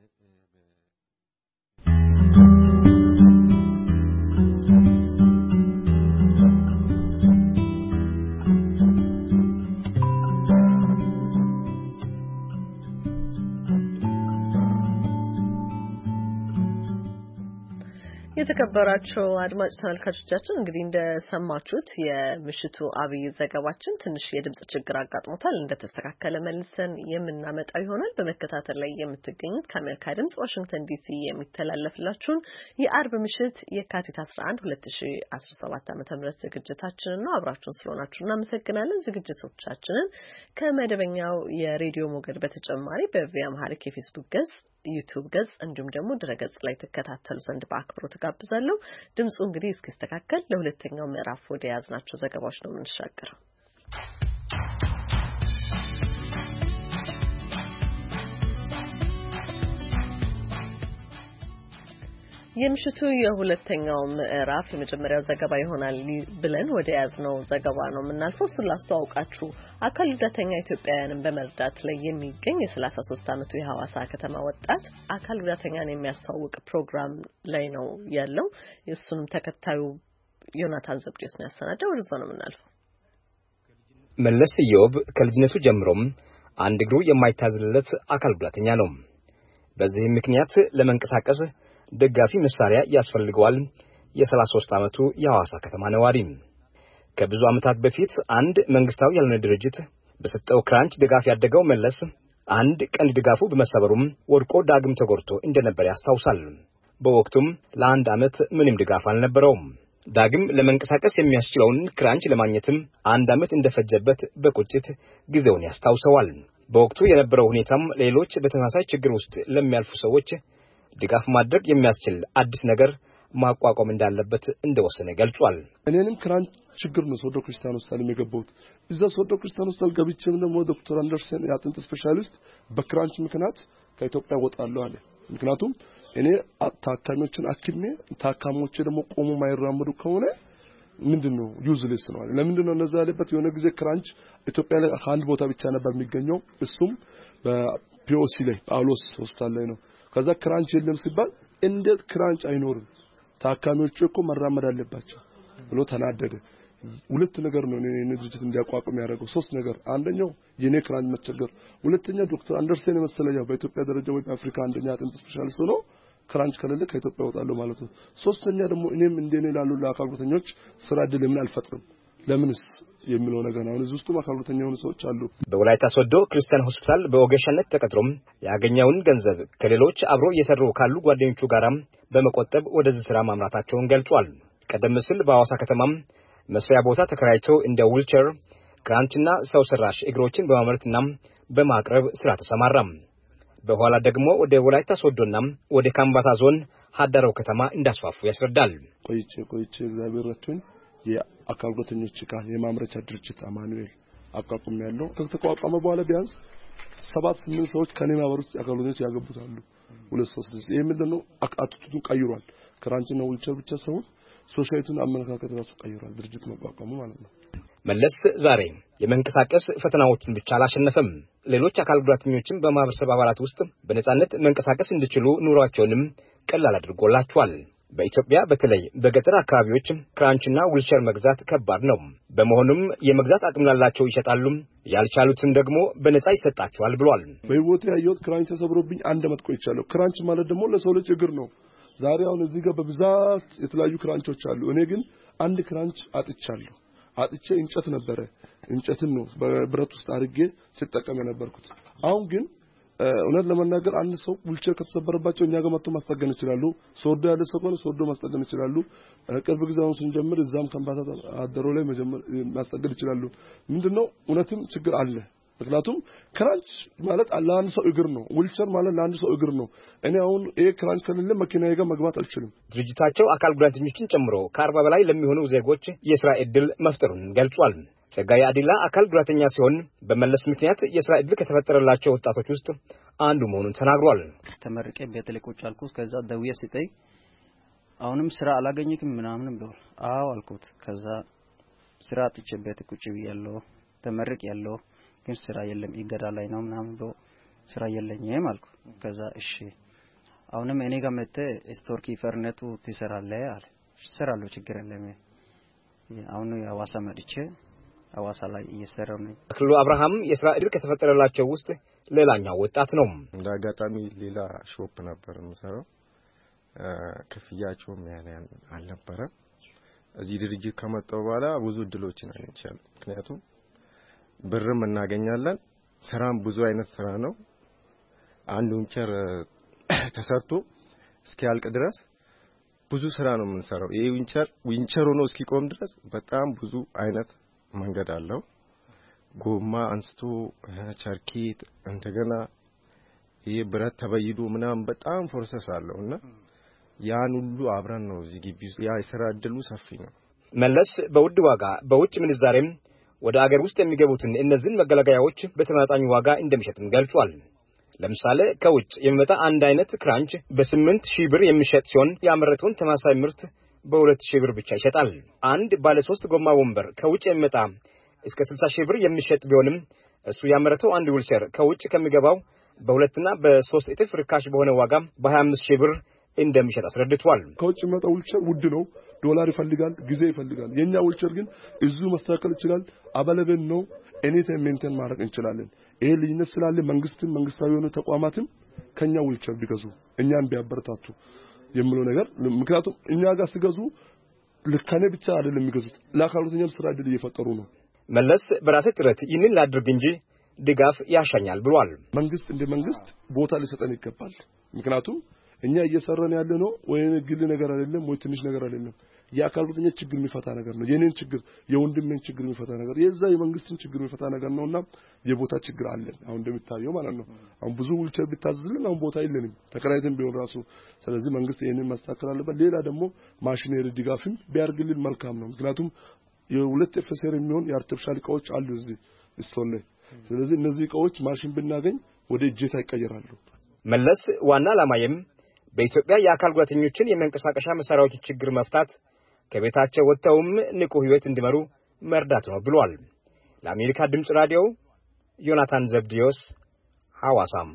የተከበራችሁ አድማጭ ተመልካቾቻችን እንግዲህ እንደሰማችሁት የምሽቱ አብይ ዘገባችን ትንሽ የድምጽ ችግር አጋጥሞታል እንደተስተካከለ መልሰን የምናመጣው ይሆናል። በመከታተል ላይ የምትገኙት ከአሜሪካ ድምጽ ዋሽንግተን ዲሲ የሚተላለፍላችሁን የአርብ ምሽት የካቲት አስራ አንድ ሁለት ሺህ አስራ ሰባት ዓመተ ምህረት ዝግጅታችንን ነው። አብራችሁን ስለሆናችሁ እናመሰግናለን። ዝግጅቶቻችንን ከመደበኛው የሬዲዮ ሞገድ በተጨማሪ በቪኦኤ አምሃሪክ የፌስቡክ ገጽ ዩቲዩብ ገጽ እንዲሁም ደግሞ ድረገጽ ላይ ተከታተሉ ዘንድ በአክብሮት ጋብዛለሁ። ድምጹ እንግዲህ እስኪስተካከል ለሁለተኛው ምዕራፍ ወደ ያዝናቸው ዘገባዎች ነው የምንሻገረው። የምሽቱ የሁለተኛው ምዕራፍ የመጀመሪያው ዘገባ ይሆናል ብለን ወደ ያዝነው ዘገባ ነው የምናልፈው። ስላስተዋውቃችሁ አካል ጉዳተኛ ኢትዮጵያውያንን በመርዳት ላይ የሚገኝ የሰላሳ ሶስት ዓመቱ የሐዋሳ ከተማ ወጣት አካል ጉዳተኛን የሚያስተዋውቅ ፕሮግራም ላይ ነው ያለው። የሱንም ተከታዩ ዮናታን ዘብዴስ ነው ያሰናዳው። ወደዛ ነው የምናልፈው። መለስ ኢዮብ ከልጅነቱ ጀምሮም አንድ እግሩ የማይታዘዝለት አካል ጉዳተኛ ነው። በዚህ ምክንያት ለመንቀሳቀስ ደጋፊ መሳሪያ ያስፈልገዋል። የሰላሳ ሶስት ዓመቱ የሐዋሳ ከተማ ነዋሪ ከብዙ ዓመታት በፊት አንድ መንግስታዊ ያልሆነ ድርጅት በሰጠው ክራንች ድጋፍ ያደገው መለስ አንድ ቀንድ ድጋፉ በመሰበሩም ወድቆ ዳግም ተጎድቶ እንደነበር ያስታውሳል። በወቅቱም ለአንድ ዓመት ምንም ድጋፍ አልነበረውም። ዳግም ለመንቀሳቀስ የሚያስችለውን ክራንች ለማግኘትም አንድ ዓመት እንደፈጀበት በቁጭት ጊዜውን ያስታውሰዋል። በወቅቱ የነበረው ሁኔታም ሌሎች በተመሳሳይ ችግር ውስጥ ለሚያልፉ ሰዎች ድጋፍ ማድረግ የሚያስችል አዲስ ነገር ማቋቋም እንዳለበት እንደወሰነ ገልጿል። እኔንም ክራንች ችግር ነው ሶዶ ክርስቲያን ሆስፒታል የገባሁት። እዛ ሶዶ ክርስቲያን ሆስፒታል ገብቼም ደግሞ ዶክተር አንደርሰን የአጥንት ስፔሻሊስት በክራንች ምክንያት ከኢትዮጵያ ወጣለሁ አለ። ምክንያቱም እኔ ታካሚዎችን አክሜ ታካሚዎች ደግሞ ቆሞ ማይራመዱ ከሆነ ምንድነው ዩዝሌስ ነው። ለምንድነው እነዛ ያለበት የሆነ ጊዜ ክራንች ኢትዮጵያ ላይ አንድ ቦታ ብቻ ነበር የሚገኘው፣ እሱም በፒኦሲ ላይ ጳውሎስ ሆስፒታል ላይ ነው። ከዛ ክራንች የለም ሲባል እንዴት ክራንች አይኖርም ታካሚዎቹ እኮ መራመድ አለባቸው ብሎ ተናደደ። ሁለት ነገር ነው እኔ ድርጅት እንዲያቋቁም ያደረገው፣ ሶስት ነገር። አንደኛው የኔ ክራንች መቸገር፣ ሁለተኛ ዶክተር አንደርሰን የመሰለኛው በኢትዮጵያ ደረጃ ወይ በአፍሪካ አንደኛ አጥንት ስፔሻሊስት ነው ክራንች ከሌለ ከኢትዮጵያ ወጣለሁ ማለት ነው። ሶስተኛ ደግሞ እኔም እንደኔ ላሉ ለአካል ጉዳተኞች ስራ እድል ለምን አልፈጥርም ለምንስ የሚለው ነገር ነው። እዚህ ውስጥ አካል ጉዳተኛ የሆኑ ሰዎች አሉ። በወላይታ ሶዶ ክርስቲያን ሆስፒታል በኦገሻነት ተቀጥሮም ያገኘውን ገንዘብ ከሌሎች አብሮ እየሰሩ ካሉ ጓደኞቹ ጋራም በመቆጠብ ወደዚህ ስራ ማምራታቸውን ገልጿል። ቀደም ሲል በሐዋሳ ከተማም መስሪያ ቦታ ተከራይተው እንደ ዊልቸር ክራንችና ሰው ሰራሽ እግሮችን በማምረትና በማቅረብ ስራ ተሰማራም። በኋላ ደግሞ ወደ ወላይታ ሶዶና ወደ ካምባታ ዞን ሀዳራው ከተማ እንዳስፋፉ ያስረዳል። ቆይቼ ቆይቼ እግዚአብሔር ረቱኝ የአካል ጉዳተኞች ጋር የማምረቻ ድርጅት አማኑኤል አቋቁም ያለው ከተቋቋመ በኋላ ቢያንስ ሰባት ስምንት ሰዎች ከኔ ማህበር ውስጥ አካል ጉዳተኞች ያገቡታሉ። ሁለት ሶስት ልጅ ይሄ ምንድነው አቃቱቱን ቀይሯል። ክራንችና ዊልቸር ብቻ ሳይሆን ሶሻይቲውን አመለካከት ራሱ ቀይሯል ድርጅት መቋቋሙ ማለት ነው። መለስ ዛሬ የመንቀሳቀስ ፈተናዎችን ብቻ አላሸነፈም። ሌሎች አካል ጉዳተኞችን በማህበረሰብ አባላት ውስጥ በነጻነት መንቀሳቀስ እንዲችሉ ኑሯቸውንም ቀላል አድርጎላቸዋል። በኢትዮጵያ በተለይ በገጠር አካባቢዎች ክራንችና ዊልቸር መግዛት ከባድ ነው። በመሆኑም የመግዛት አቅም ላላቸው ይሸጣሉ፣ ያልቻሉትም ደግሞ በነጻ ይሰጣቸዋል ብሏል። በህይወቴ ያየሁት ክራንች ተሰብሮብኝ አንድ አመት ቆይቻለሁ። ክራንች ማለት ደግሞ ለሰው ልጅ እግር ነው። ዛሬ አሁን እዚህ ጋር በብዛት የተለያዩ ክራንቾች አሉ። እኔ ግን አንድ ክራንች አጥቻለሁ። አጥቼ እንጨት ነበረ፣ እንጨትን ነው በብረት ውስጥ አድርጌ ሲጠቀም የነበርኩት። አሁን ግን እውነት ለመናገር አንድ ሰው ዊልቸር ከተሰበረባቸው እኛ ጋር መጥቶ ማስጠገን ይችላሉ። ሶዶ ያለ ሰው ከሆነ ሶዶ ማስጠገን ይችላሉ። ቅርብ ጊዜ አሁን ስንጀምር እዛም ካምባታ አደሮ ላይ መጀመር ማስጠገን ይችላሉ። ምንድነው እውነትም ችግር አለ። ምክንያቱም ክራንች ማለት ለአንድ ሰው እግር ነው ዊልቸር ማለት ለአንድ ሰው እግር ነው እኔ አሁን ይሄ ክራንች ከሌለ መኪናዬ ጋር መግባት አልችልም ድርጅታቸው አካል ጉዳተኞችን ጨምሮ ከአርባ በላይ ለሚሆኑ ዜጎች የሥራ ዕድል መፍጠሩን ገልጿል ጸጋዬ አዲላ አካል ጉዳተኛ ሲሆን በመለስ ምክንያት የሥራ ዕድል ከተፈጠረላቸው ወጣቶች ውስጥ አንዱ መሆኑን ተናግሯል ተመርቄ በተለቆች አልኩት ከዛ ደውዬ ሲጠይ አሁንም ስራ አላገኘክም ምናምን ብሎ አዎ አልኩት ከዛ ስራ አጥቼበት ቁጭ ብያለሁ ተመርቄ ያለው ግን ስራ የለም ይገዳ ላይ ነው ምናምን ብሎ ስራ የለኝም አልኩ ከዛ እሺ አሁንም እኔ ጋር መጥተ ስቶር ኪፐርነቱ ትሰራለህ አለ እሰራለሁ ችግር የለም አሁን ያዋሳ መጥቼ አዋሳ ላይ እየሰራው ነው አክሉ አብርሃም የሥራ ዕድል ከተፈጠረላቸው ውስጥ ሌላኛው ወጣት ነው እንዳጋጣሚ ሌላ ሾፕ ነበር የምሰራው ክፍያቸውም ያን ያን አልነበረ እዚህ ድርጅት ከመጣው በኋላ ብዙ እድሎችን አግኝቻለሁ ምክንያቱም ብርም እናገኛለን ስራም ብዙ አይነት ስራ ነው አንድ ዊንቸር ተሰርቶ እስኪያልቅ ድረስ ብዙ ስራ ነው የምንሰራው ይሄ ዊንቸር ዊንቸር ሆኖ እስኪቆም ድረስ በጣም ብዙ አይነት መንገድ አለው ጎማ አንስቶ ቸርኬት እንደገና ይሄ ብረት ተበይዶ ምናም በጣም ፕሮሰስ አለውና ያን ሁሉ አብረን ነው እዚህ ግቢ ያ የሥራ ዕድሉ ሰፊ ነው መለስ በውድ ዋጋ በውጭ ምንዛሬም ወደ አገር ውስጥ የሚገቡትን እነዚህን መገለገያዎች በተመጣጣኝ ዋጋ እንደሚሸጥም ገልጿል ለምሳሌ ከውጭ የሚመጣ አንድ አይነት ክራንች በስምንት ሺህ ብር የሚሸጥ ሲሆን ያመረተውን ተመሳሳይ ምርት በሁለት ሺህ ብር ብቻ ይሸጣል አንድ ባለ ሶስት ጎማ ወንበር ከውጭ የሚመጣ እስከ ስልሳ ሺህ ብር የሚሸጥ ቢሆንም እሱ ያመረተው አንድ ዊልቸር ከውጭ ከሚገባው በሁለትና በሶስት እጥፍ ርካሽ በሆነ ዋጋ በ25 ሺህ ብር እንደሚሸጥ አስረድቷል ከውጭ የሚመጣ ዊልቸር ውድ ነው ዶላር ይፈልጋል ጊዜ ይፈልጋል የኛ ዊልቸር ግን እዙ መስተካከል ይችላል አበለበን ነው ኤኒታይም ሜንቴን ማድረግ እንችላለን ይሄ ልዩነት ስላለ መንግስትም መንግስታዊ የሆኑ ተቋማትም ከኛ ዊልቸር ቢገዙ እኛን ቢያበረታቱ የምለው ነገር ምክንያቱም እኛ ጋር ሲገዙ ለካኔ ብቻ አይደለም የሚገዙት ለአካሉተኛም ስራ ዕድል እየፈጠሩ ነው መለስ በራሴ ጥረት ይህንን ላድርግ እንጂ ድጋፍ ያሻኛል ብሏል መንግስት እንደ መንግስት ቦታ ሊሰጠን ይገባል ምክንያቱም እኛ እየሰራን ያለ ነው ወይ ግል ነገር አይደለም ወይ ትንሽ ነገር አይደለም ያካሉተኛ ችግር የሚፈታ ነገር ነው የኔን ችግር የወንድሜን ችግር የሚፈታ ነገር የዛ የመንግስትን ችግር የሚፈታ ነገር ነውና የቦታ ችግር አለን አሁን እንደምታየው ማለት ነው አሁን ብዙ ዊልቸር ቢታዝልን አሁን ቦታ የለንም ተከራይተን ቢሆን ራሱ ስለዚህ መንግስት ይሄንን ማስተካከል አለበት ሌላ ደግሞ ማሽነሪ ድጋፍም ቢያርግልን መልካም ነው ምክንያቱም የሁለት ኤፍኤስአር የሚሆን የአርቲፊሻል እቃዎች አሉ እዚህ ስቶር ላይ ስለዚህ እነዚህ እቃዎች ማሽን ብናገኝ ወደ እጄታ ይቀየራሉ መለስ ዋና ዓላማዬም በኢትዮጵያ የአካል ጉዳተኞችን የመንቀሳቀሻ መሳሪያዎች ችግር መፍታት ከቤታቸው ወጥተውም ንቁ ህይወት እንዲመሩ መርዳት ነው ብሏል ለአሜሪካ ድምጽ ራዲዮ ዮናታን ዘብዲዮስ ሐዋሳም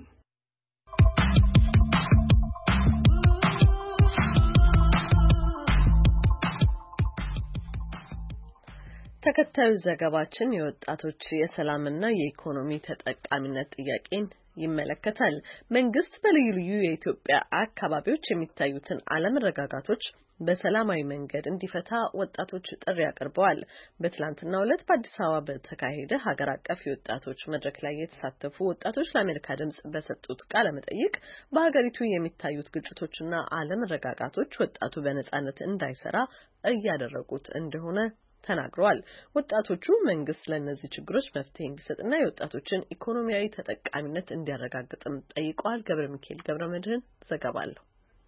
ተከታዩ ዘገባችን የወጣቶች የሰላምና የኢኮኖሚ ተጠቃሚነት ጥያቄን ይመለከታል መንግስት በልዩ ልዩ የኢትዮጵያ አካባቢዎች የሚታዩትን አለመረጋጋቶች በሰላማዊ መንገድ እንዲፈታ ወጣቶች ጥሪ አቅርበዋል በትላንትናው ዕለት በአዲስ አበባ በተካሄደ ሀገር አቀፍ የወጣቶች መድረክ ላይ የተሳተፉ ወጣቶች ለአሜሪካ ድምጽ በሰጡት ቃለ መጠይቅ በሀገሪቱ የሚታዩት ግጭቶችና አለመረጋጋቶች ወጣቱ በነጻነት እንዳይሰራ እያደረጉት እንደሆነ ተናግረዋል ወጣቶቹ መንግስት ለነዚህ ችግሮች መፍትሄ እንዲሰጥና የወጣቶችን ኢኮኖሚያዊ ተጠቃሚነት እንዲያረጋግጥም ጠይቀዋል ገብረ ሚካኤል ገብረ መድህን ዘገባለሁ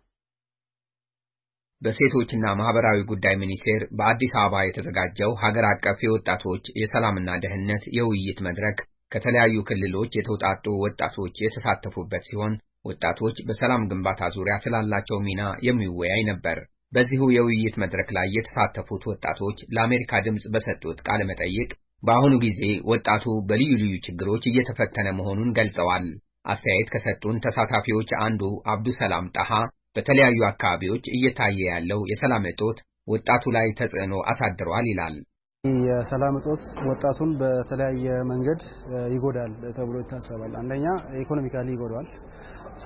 በሴቶችና ማህበራዊ ጉዳይ ሚኒስቴር በአዲስ አበባ የተዘጋጀው ሀገር አቀፍ የወጣቶች የሰላምና ደህንነት የውይይት መድረክ ከተለያዩ ክልሎች የተውጣጡ ወጣቶች የተሳተፉበት ሲሆን ወጣቶች በሰላም ግንባታ ዙሪያ ስላላቸው ሚና የሚወያይ ነበር በዚሁ የውይይት መድረክ ላይ የተሳተፉት ወጣቶች ለአሜሪካ ድምጽ በሰጡት ቃለ መጠይቅ በአሁኑ ጊዜ ወጣቱ በልዩ ልዩ ችግሮች እየተፈተነ መሆኑን ገልጸዋል አስተያየት ከሰጡን ተሳታፊዎች አንዱ አብዱ ሰላም ጣሃ በተለያዩ አካባቢዎች እየታየ ያለው የሰላም እጦት ወጣቱ ላይ ተጽዕኖ አሳድሯል ይላል የሰላም እጦት ወጣቱን በተለያየ መንገድ ይጎዳል ተብሎ ይታሰባል አንደኛ ኢኮኖሚካሊ ይጎዳል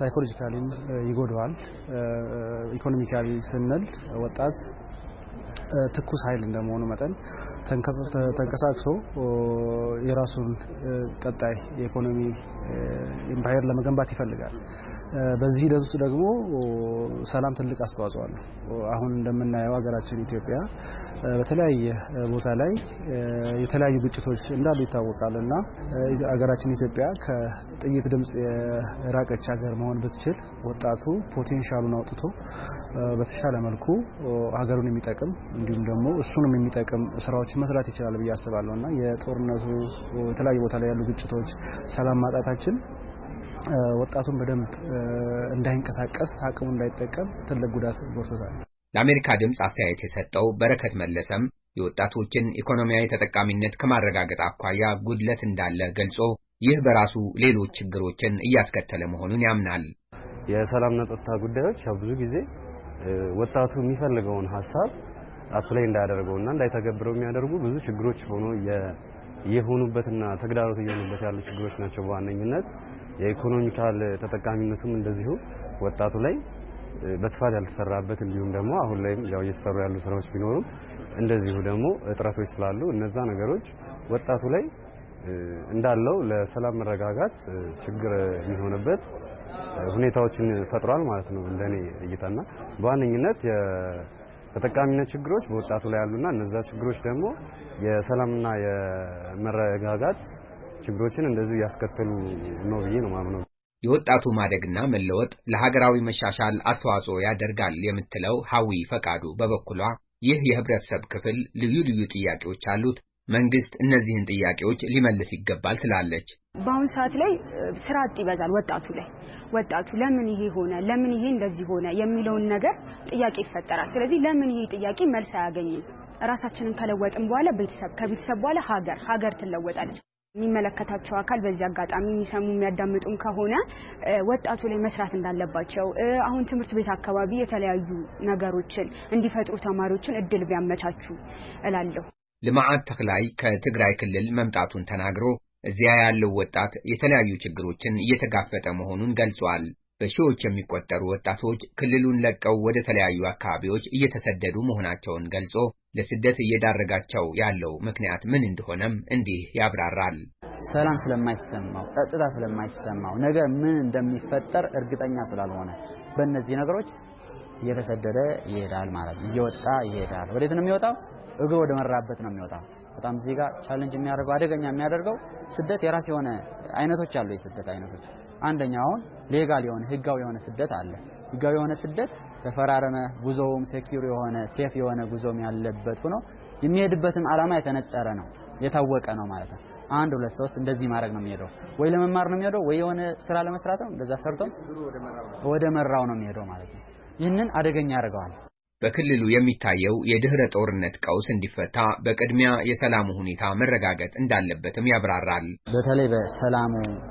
ሳይኮሎጂካሊ ይጎዳል ኢኮኖሚካሊ ስንል ወጣት ትኩስ ኃይል እንደመሆኑ መጠን ተንቀሳቅሶ የራሱን ቀጣይ የኢኮኖሚ ኢምፓየር ለመገንባት ይፈልጋል። በዚህ ሂደት ውስጥ ደግሞ ሰላም ትልቅ አስተዋጽኦ አለው። አሁን እንደምናየው ሀገራችን ኢትዮጵያ በተለያየ ቦታ ላይ የተለያዩ ግጭቶች እንዳሉ ይታወቃልና ሀገራችን ኢትዮጵያ ከጥይት ድምጽ የራቀች ሀገር መሆን ብትችል ወጣቱ ፖቴንሻሉን አውጥቶ በተሻለ መልኩ ሀገሩን የሚጠቅም እንዲሁም ደግሞ እሱንም የሚጠቅም ስራዎችን መስራት ይችላል ብዬ አስባለሁና የጦርነቱ የተለያዩ ቦታ ላይ ያሉ ግጭቶች ሰላም ማጣታችን ወጣቱን በደንብ እንዳይንቀሳቀስ አቅሙ እንዳይጠቀም ትልቅ ጉዳት ጎርቶታል። ለአሜሪካ ድምጽ አስተያየት የሰጠው በረከት መለሰም የወጣቶችን ኢኮኖሚያዊ ተጠቃሚነት ከማረጋገጥ አኳያ ጉድለት እንዳለ ገልጾ ይህ በራሱ ሌሎች ችግሮችን እያስከተለ መሆኑን ያምናል። የሰላምና ጸጥታ ጉዳዮች ያው ብዙ ጊዜ ወጣቱ የሚፈልገውን ሐሳብ አፕላይ እንዳያደርገውና እንዳይተገብረው የሚያደርጉ ብዙ ችግሮች ሆኖ የሆኑበትና ተግዳሮት እየሆኑበት ያሉ ችግሮች ናቸው። በዋነኝነት የኢኮኖሚካል ተጠቃሚነቱም እንደዚሁ ወጣቱ ላይ በስፋት ያልተሰራበት እንዲሁም ደግሞ አሁን ላይ ያው እየተሰሩ ያሉ ስራዎች ቢኖሩም እንደዚሁ ደግሞ እጥረቶች ስላሉ እነዛ ነገሮች ወጣቱ ላይ እንዳለው ለሰላም መረጋጋት ችግር የሚሆንበት ሁኔታዎችን ፈጥሯል ማለት ነው እንደኔ እይታና በዋነኝነት የተጠቃሚነት ችግሮች በወጣቱ ላይ ያሉና እነዛ ችግሮች ደግሞ የሰላምና የመረጋጋት ችግሮችን እንደዚሁ ያስከተሉ ነው ብዬ ነው ማምነው። የወጣቱ ማደግና መለወጥ ለሀገራዊ መሻሻል አስተዋጽኦ ያደርጋል የምትለው ሀዊ ፈቃዱ በበኩሏ ይህ የህብረተሰብ ክፍል ልዩ ልዩ ጥያቄዎች አሉት፣ መንግስት እነዚህን ጥያቄዎች ሊመልስ ይገባል ትላለች። በአሁን ሰዓት ላይ ስራ አጥ ይበዛል ወጣቱ ላይ ወጣቱ ለምን ይሄ ሆነ ለምን ይሄ እንደዚህ ሆነ የሚለውን ነገር ጥያቄ ይፈጠራል። ስለዚህ ለምን ይሄ ጥያቄ መልስ አያገኝም? ራሳችንን ከለወጥን በኋላ ቤተሰብ ከቤተሰብ በኋላ ሀገር ሀገር ትለወጣለች። የሚመለከታቸው አካል በዚህ አጋጣሚ የሚሰሙ የሚያዳምጡም ከሆነ ወጣቱ ላይ መስራት እንዳለባቸው አሁን ትምህርት ቤት አካባቢ የተለያዩ ነገሮችን እንዲፈጥሩ ተማሪዎችን እድል ቢያመቻቹ እላለሁ። ልማዓት ተክላይ ከትግራይ ክልል መምጣቱን ተናግሮ እዚያ ያለው ወጣት የተለያዩ ችግሮችን እየተጋፈጠ መሆኑን ገልጿል። በሺዎች የሚቆጠሩ ወጣቶች ክልሉን ለቀው ወደ ተለያዩ አካባቢዎች እየተሰደዱ መሆናቸውን ገልጾ ለስደት እየዳረጋቸው ያለው ምክንያት ምን እንደሆነም እንዲህ ያብራራል። ሰላም ስለማይሰማው፣ ጸጥታ ስለማይሰማው፣ ነገ ምን እንደሚፈጠር እርግጠኛ ስላልሆነ በእነዚህ ነገሮች እየተሰደደ ይሄዳል ማለት ነው። እየወጣ ይሄዳል። ወዴት ነው የሚወጣው? እግሩ ወደ መራበት ነው የሚወጣው። በጣም እዚህ ጋር ቻሌንጅ የሚያደርገው አደገኛ የሚያደርገው ስደት የራስ የሆነ አይነቶች አሉ። የስደት አይነቶች አንደኛው ሌጋል የሆነ ህጋዊ የሆነ ስደት አለ። ህጋዊ የሆነ ስደት ተፈራረመ ጉዞውም ሴኩር የሆነ ሴፍ የሆነ ጉዞም ያለበት ሆኖ የሚሄድበትም ዓላማ የተነጸረ ነው የታወቀ ነው ማለት ነው። አንድ ሁለት ሶስት እንደዚህ ማድረግ ነው የሚሄደው። ወይ ለመማር ነው የሚሄደው ወይ የሆነ ስራ ለመስራት ነው። እንደዛ ሰርቶ ወደ መራው ነው የሚሄደው ማለት ነው። ይህንን አደገኛ ያደርገዋል። በክልሉ የሚታየው የድህረ ጦርነት ቀውስ እንዲፈታ በቅድሚያ የሰላሙ ሁኔታ መረጋገጥ እንዳለበትም ያብራራል። በተለይ በሰላሙ፣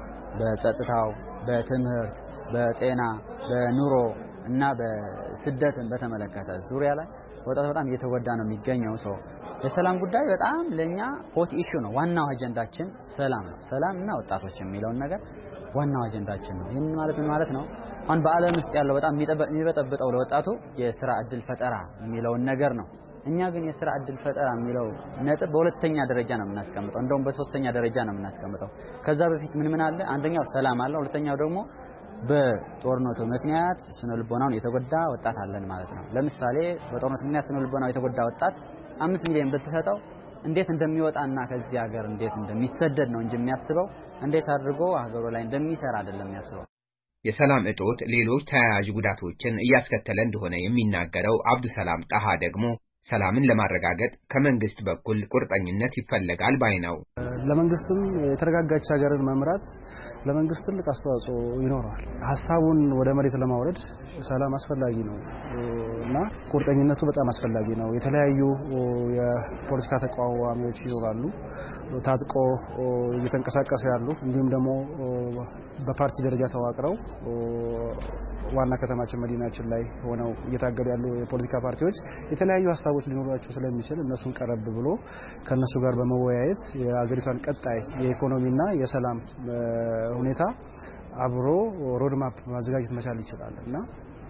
በጸጥታው፣ በትምህርት፣ በጤና፣ በኑሮ እና በስደትን በተመለከተ ዙሪያ ላይ ወጣቱ በጣም እየተጎዳ ነው የሚገኘው። ሰው የሰላም ጉዳይ በጣም ለኛ ሆት ኢሹ ነው። ዋናው አጀንዳችን ሰላም ነው። ሰላም እና ወጣቶች የሚለውን ነገር ዋናው አጀንዳችን ነው። ይሄን ማለት ምን ማለት ነው? አሁን በአለም ውስጥ ያለው በጣም የሚበጠብጠው ለወጣቱ የሥራ እድል ፈጠራ የሚለውን ነገር ነው። እኛ ግን የሥራ እድል ፈጠራ የሚለው ነጥብ በሁለተኛ ደረጃ ነው የምናስቀምጠው። እንደውም በሶስተኛ ደረጃ ነው የምናስቀምጠው። ከዛ በፊት ምን ምን አለ? አንደኛው ሰላም አለ። ሁለተኛው ደግሞ በጦርነቱ ምክንያት ስነ ልቦናውን የተጎዳ ወጣት አለን ማለት ነው። ለምሳሌ በጦርነቱ ምክንያት ስነ ልቦናው የተጎዳ ወጣት አምስት ሚሊዮን ብትሰጠው እንዴት እንደሚወጣና ከዚህ ሀገር እንዴት እንደሚሰደድ ነው እንጂ የሚያስበው እንዴት አድርጎ ሀገሩ ላይ እንደሚሰራ አይደለም የሚያስበው። የሰላም እጦት ሌሎች ተያያዥ ጉዳቶችን እያስከተለ እንደሆነ የሚናገረው አብዱሰላም ጣሃ ደግሞ ሰላምን ለማረጋገጥ ከመንግስት በኩል ቁርጠኝነት ይፈልጋል ባይ ነው። ለመንግስትም የተረጋጋች ሀገርን መምራት ለመንግስት ትልቅ አስተዋጽኦ ይኖራል። ሐሳቡን ወደ መሬት ለማውረድ ሰላም አስፈላጊ ነው እና ቁርጠኝነቱ በጣም አስፈላጊ ነው። የተለያዩ የፖለቲካ ተቃዋሚዎች ይኖራሉ፣ ታጥቆ እየተንቀሳቀሱ ያሉ እንዲሁም ደግሞ በፓርቲ ደረጃ ተዋቅረው ዋና ከተማችን መዲናችን ላይ ሆነው እየታገሉ ያሉ የፖለቲካ ፓርቲዎች የተለያዩ ሀሳቦች ሊኖራቸው ስለሚችል እነሱን ቀረብ ብሎ ከነሱ ጋር በመወያየት የአገሪቷን ቀጣይ የኢኮኖሚና የሰላም ሁኔታ አብሮ ሮድማፕ ማዘጋጀት መቻል ይችላል እና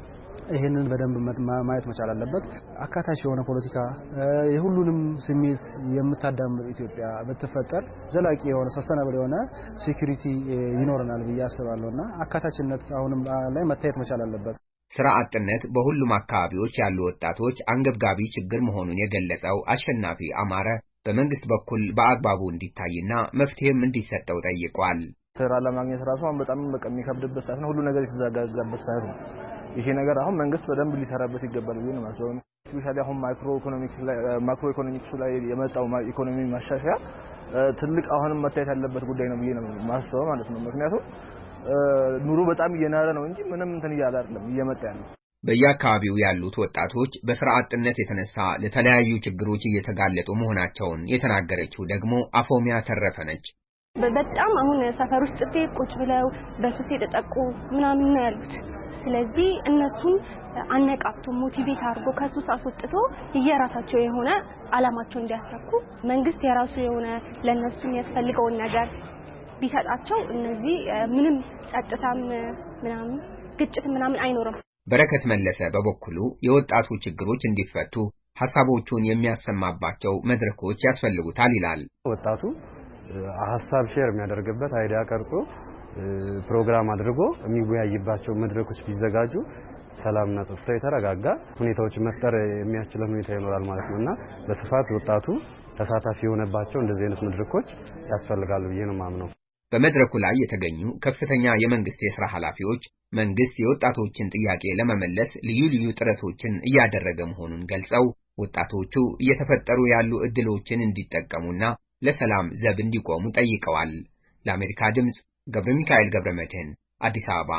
ይሄንን በደንብ ማየት መቻል አለበት። አካታች የሆነ ፖለቲካ የሁሉንም ስሜት የምታዳምጥ ኢትዮጵያ በተፈጠር ዘላቂ የሆነ ሰስተናብል የሆነ ሴኩሪቲ ይኖርናል ብዬ አስባለሁና አካታችነት አሁንም ላይ መታየት መቻል አለበት። ስራ አጥነት በሁሉም አካባቢዎች ያሉ ወጣቶች አንገብጋቢ ችግር መሆኑን የገለጸው አሸናፊ አማረ በመንግስት በኩል በአግባቡ እንዲታይና መፍትሄም እንዲሰጠው ጠይቋል። ስራ ለማግኘት ራሱ አሁን በጣም በቃ የሚከብድበት ሰዓት ነው። ሁሉ ነገር የተዘጋጋበት ሰዓት ነው። ይሄ ነገር አሁን መንግስት በደንብ ሊሰራበት ይገባል ብዬ ነው ማስበው። ስፔሻሊ አሁን ማክሮ ኢኮኖሚክስ ላይ ማክሮ ኢኮኖሚክስ ላይ የመጣው ኢኮኖሚ ማሻሻያ ትልቅ አሁንም መታየት ያለበት ጉዳይ ነው ብዬ ነው ማስበው ማለት ነው። ምክንያቱም ኑሮ በጣም እየናረ ነው እንጂ ምንም እንትን እያለ አይደለም እየመጣ ያለው። በየአካባቢው ያሉት ወጣቶች በስራ አጥነት የተነሳ ለተለያዩ ችግሮች እየተጋለጡ መሆናቸውን የተናገረችው ደግሞ አፎሚያ ተረፈ ነች። በጣም አሁን ሰፈር ውስጥ ቁጭ ብለው በሱስ የተጠቁ ምናምን ነው ያሉት። ስለዚህ እነሱን አነቃቅቶ ሞቲቬት አድርጎ ከሱስ አስወጥቶ የራሳቸው የሆነ አላማቸው እንዲያሳኩ መንግስት የራሱ የሆነ ለነሱ የሚያስፈልገውን ነገር ቢሰጣቸው እነዚህ ምንም ጸጥታም ምናምን ግጭት ምናምን አይኖርም። በረከት መለሰ በበኩሉ የወጣቱ ችግሮች እንዲፈቱ ሐሳቦቹን የሚያሰማባቸው መድረኮች ያስፈልጉታል ይላል። ወጣቱ ሐሳብ ሼር የሚያደርግበት አይዲያ ቀርጾ ፕሮግራም አድርጎ የሚወያይባቸው መድረኮች ቢዘጋጁ ሰላምና ጸጥታ የተረጋጋ ሁኔታዎች መፍጠር የሚያስችል ሁኔታ ይኖራል ማለት ነውና በስፋት ወጣቱ ተሳታፊ የሆነባቸው እንደዚህ አይነት መድረኮች ያስፈልጋሉ ብዬ ነው ማምነው። በመድረኩ ላይ የተገኙ ከፍተኛ የመንግስት የሥራ ኃላፊዎች መንግስት የወጣቶችን ጥያቄ ለመመለስ ልዩ ልዩ ጥረቶችን እያደረገ መሆኑን ገልጸው ወጣቶቹ እየተፈጠሩ ያሉ ዕድሎችን እንዲጠቀሙና ለሰላም ዘብ እንዲቆሙ ጠይቀዋል። ለአሜሪካ ድምጽ ገብረ ሚካኤል ገብረመድህን አዲስ አበባ።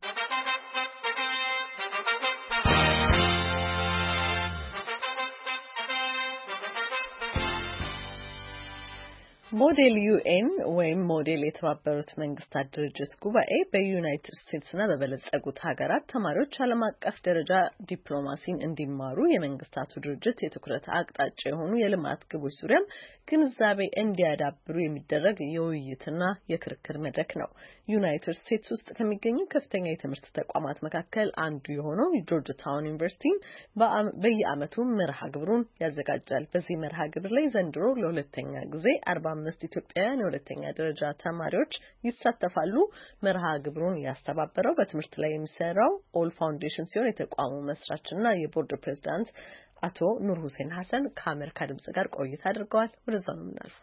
ሞዴል ዩኤን ወይም ሞዴል የተባበሩት መንግስታት ድርጅት ጉባኤ በዩናይትድ ስቴትስና በበለጸጉት ሀገራት ተማሪዎች ዓለም አቀፍ ደረጃ ዲፕሎማሲን እንዲማሩ የመንግስታቱ ድርጅት የትኩረት አቅጣጫ የሆኑ የልማት ግቦች ዙሪያም ግንዛቤ እንዲያዳብሩ የሚደረግ የውይይትና የክርክር መድረክ ነው። ዩናይትድ ስቴትስ ውስጥ ከሚገኙ ከፍተኛ የትምህርት ተቋማት መካከል አንዱ የሆነው ጆርጅ ታውን ዩኒቨርሲቲ በየዓመቱ መርሃ ግብሩን ያዘጋጃል። በዚህ መርሃ ግብር ላይ ዘንድሮ ለሁለተኛ ጊዜ አርባ አምስት ኢትዮጵያውያን የሁለተኛ ደረጃ ተማሪዎች ይሳተፋሉ። መርሃ ግብሩን ያስተባበረው በትምህርት ላይ የሚሰራው ኦል ፋውንዴሽን ሲሆን የተቋሙ መስራችና የቦርድ ፕሬዝዳንት አቶ ኑር ሁሴን ሐሰን ከአሜሪካ ድምጽ ጋር ቆይታ አድርገዋል። ወደዛ ነው የምናልፈው።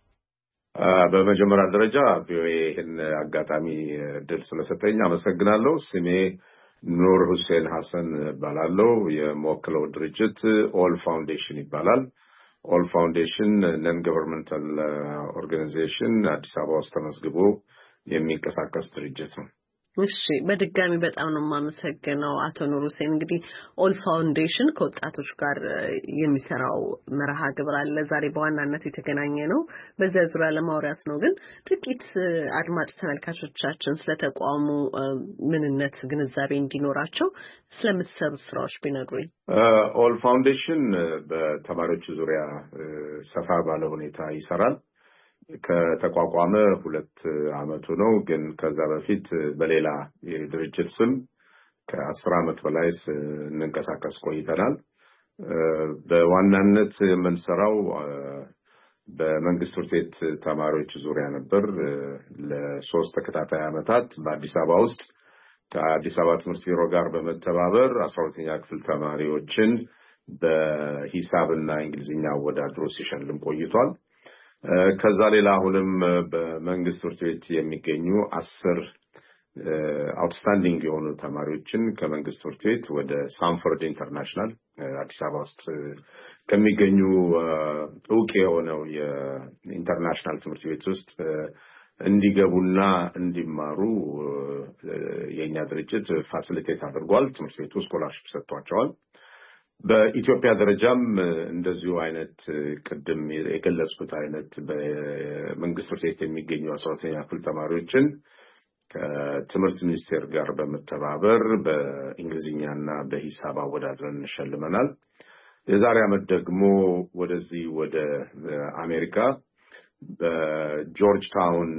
በመጀመሪያ ደረጃ ይህን አጋጣሚ ድል ስለሰጠኝ አመሰግናለሁ። ስሜ ኑር ሁሴን ሐሰን እባላለሁ። የምወክለው ድርጅት ኦል ፋውንዴሽን ይባላል። ኦል ፋውንዴሽን ነን ገቨርንመንታል ኦርጋናይዜሽን አዲስ አበባ ውስጥ ተመዝግቦ የሚንቀሳቀስ ድርጅት ነው። እሺ፣ በድጋሚ በጣም ነው የማመሰግነው አቶ ኑር ሁሴን። እንግዲህ ኦል ፋውንዴሽን ከወጣቶች ጋር የሚሰራው መርሃ ግብር አለ። ዛሬ በዋናነት የተገናኘ ነው በዚያ ዙሪያ ለማውራት ነው። ግን ጥቂት አድማጭ ተመልካቾቻችን ስለተቋሙ ምንነት ግንዛቤ እንዲኖራቸው ስለምትሰሩት ስራዎች ቢነግሩኝ። ኦል ፋውንዴሽን በተማሪዎች ዙሪያ ሰፋ ባለ ሁኔታ ይሰራል። ከተቋቋመ ሁለት አመቱ ነው። ግን ከዛ በፊት በሌላ የድርጅት ስም ከአስር አመት በላይ እንንቀሳቀስ ቆይተናል። በዋናነት የምንሰራው በመንግስት ትምህርት ቤት ተማሪዎች ዙሪያ ነበር። ለሶስት ተከታታይ አመታት በአዲስ አበባ ውስጥ ከአዲስ አበባ ትምህርት ቢሮ ጋር በመተባበር አስራ ሁለተኛ ክፍል ተማሪዎችን በሂሳብና እንግሊዝኛ አወዳድሮ ሲሸልም ቆይቷል። ከዛ ሌላ አሁንም በመንግስት ትምህርት ቤት የሚገኙ አስር አውትስታንዲንግ የሆኑ ተማሪዎችን ከመንግስት ትምህርት ቤት ወደ ሳንፎርድ ኢንተርናሽናል አዲስ አበባ ውስጥ ከሚገኙ ዕውቅ የሆነው የኢንተርናሽናል ትምህርት ቤት ውስጥ እንዲገቡና እንዲማሩ የኛ ድርጅት ፋሲሊቴት አድርጓል። ትምህርት ቤቱ ስኮላርሺፕ ሰጥቷቸዋል። በኢትዮጵያ ደረጃም እንደዚሁ አይነት ቅድም የገለጽኩት አይነት በመንግስት ትምህርት ቤት የሚገኙ አስራ ሁለተኛ ክፍል ተማሪዎችን ከትምህርት ሚኒስቴር ጋር በመተባበር በእንግሊዝኛና በሂሳብ አወዳድረን እንሸልመናል። የዛሬ ዓመት ደግሞ ወደዚህ ወደ አሜሪካ በጆርጅ ታውን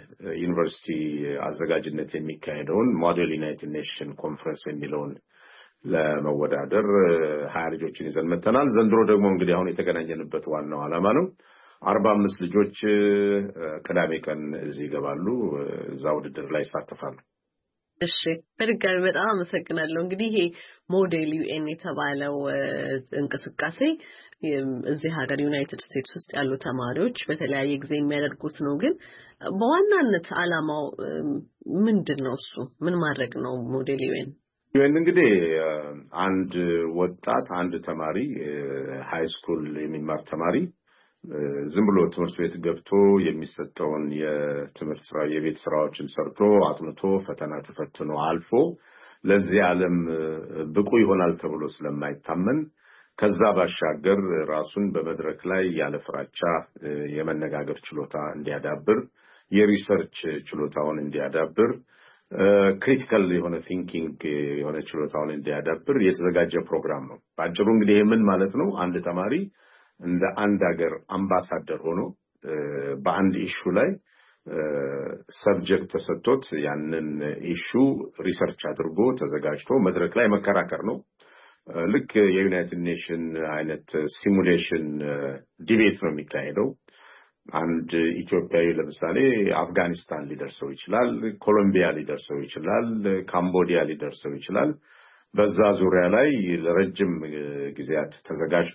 ዩኒቨርሲቲ አዘጋጅነት የሚካሄደውን ሞዴል ዩናይትድ ኔሽን ኮንፈረንስ የሚለውን ለመወዳደር ሀያ ልጆችን ይዘን መተናል። ዘንድሮ ደግሞ እንግዲህ አሁን የተገናኘንበት ዋናው ዓላማ ነው አርባ አምስት ልጆች ቅዳሜ ቀን እዚህ ይገባሉ እዛ ውድድር ላይ ይሳተፋሉ። እሺ በድጋሚ በጣም አመሰግናለሁ። እንግዲህ ይሄ ሞዴል ዩኤን የተባለው እንቅስቃሴ እዚህ ሀገር ዩናይትድ ስቴትስ ውስጥ ያሉ ተማሪዎች በተለያየ ጊዜ የሚያደርጉት ነው። ግን በዋናነት ዓላማው ምንድነው? እሱ ምን ማድረግ ነው ሞዴል ዩኤን? ዩኤን እንግዲህ አንድ ወጣት አንድ ተማሪ ሃይ ስኩል የሚማር ተማሪ ዝም ብሎ ትምህርት ቤት ገብቶ የሚሰጠውን የትምህርት ስራ የቤት ስራዎችን ሰርቶ አጥንቶ ፈተና ተፈትኖ አልፎ ለዚህ ዓለም ብቁ ይሆናል ተብሎ ስለማይታመን ከዛ ባሻገር ራሱን በመድረክ ላይ ያለ ፍራቻ የመነጋገር ችሎታ እንዲያዳብር የሪሰርች ችሎታውን እንዲያዳብር ክሪቲካል የሆነ ቲንኪንግ የሆነ ችሎታውን እንዲያዳብር የተዘጋጀ ፕሮግራም ነው። ባጭሩ እንግዲህ ምን ማለት ነው? አንድ ተማሪ እንደ አንድ ሀገር አምባሳደር ሆኖ በአንድ ኢሹ ላይ ሰብጀክት ተሰጥቶት ያንን ኢሹ ሪሰርች አድርጎ ተዘጋጅቶ መድረክ ላይ መከራከር ነው። ልክ የዩናይትድ ኔሽን አይነት ሲሙሌሽን ዲቤት ነው የሚካሄደው። አንድ ኢትዮጵያዊ ለምሳሌ አፍጋኒስታን ሊደርሰው ይችላል፣ ኮሎምቢያ ሊደርሰው ይችላል፣ ካምቦዲያ ሊደርሰው ይችላል። በዛ ዙሪያ ላይ ለረጅም ጊዜያት ተዘጋጅቶ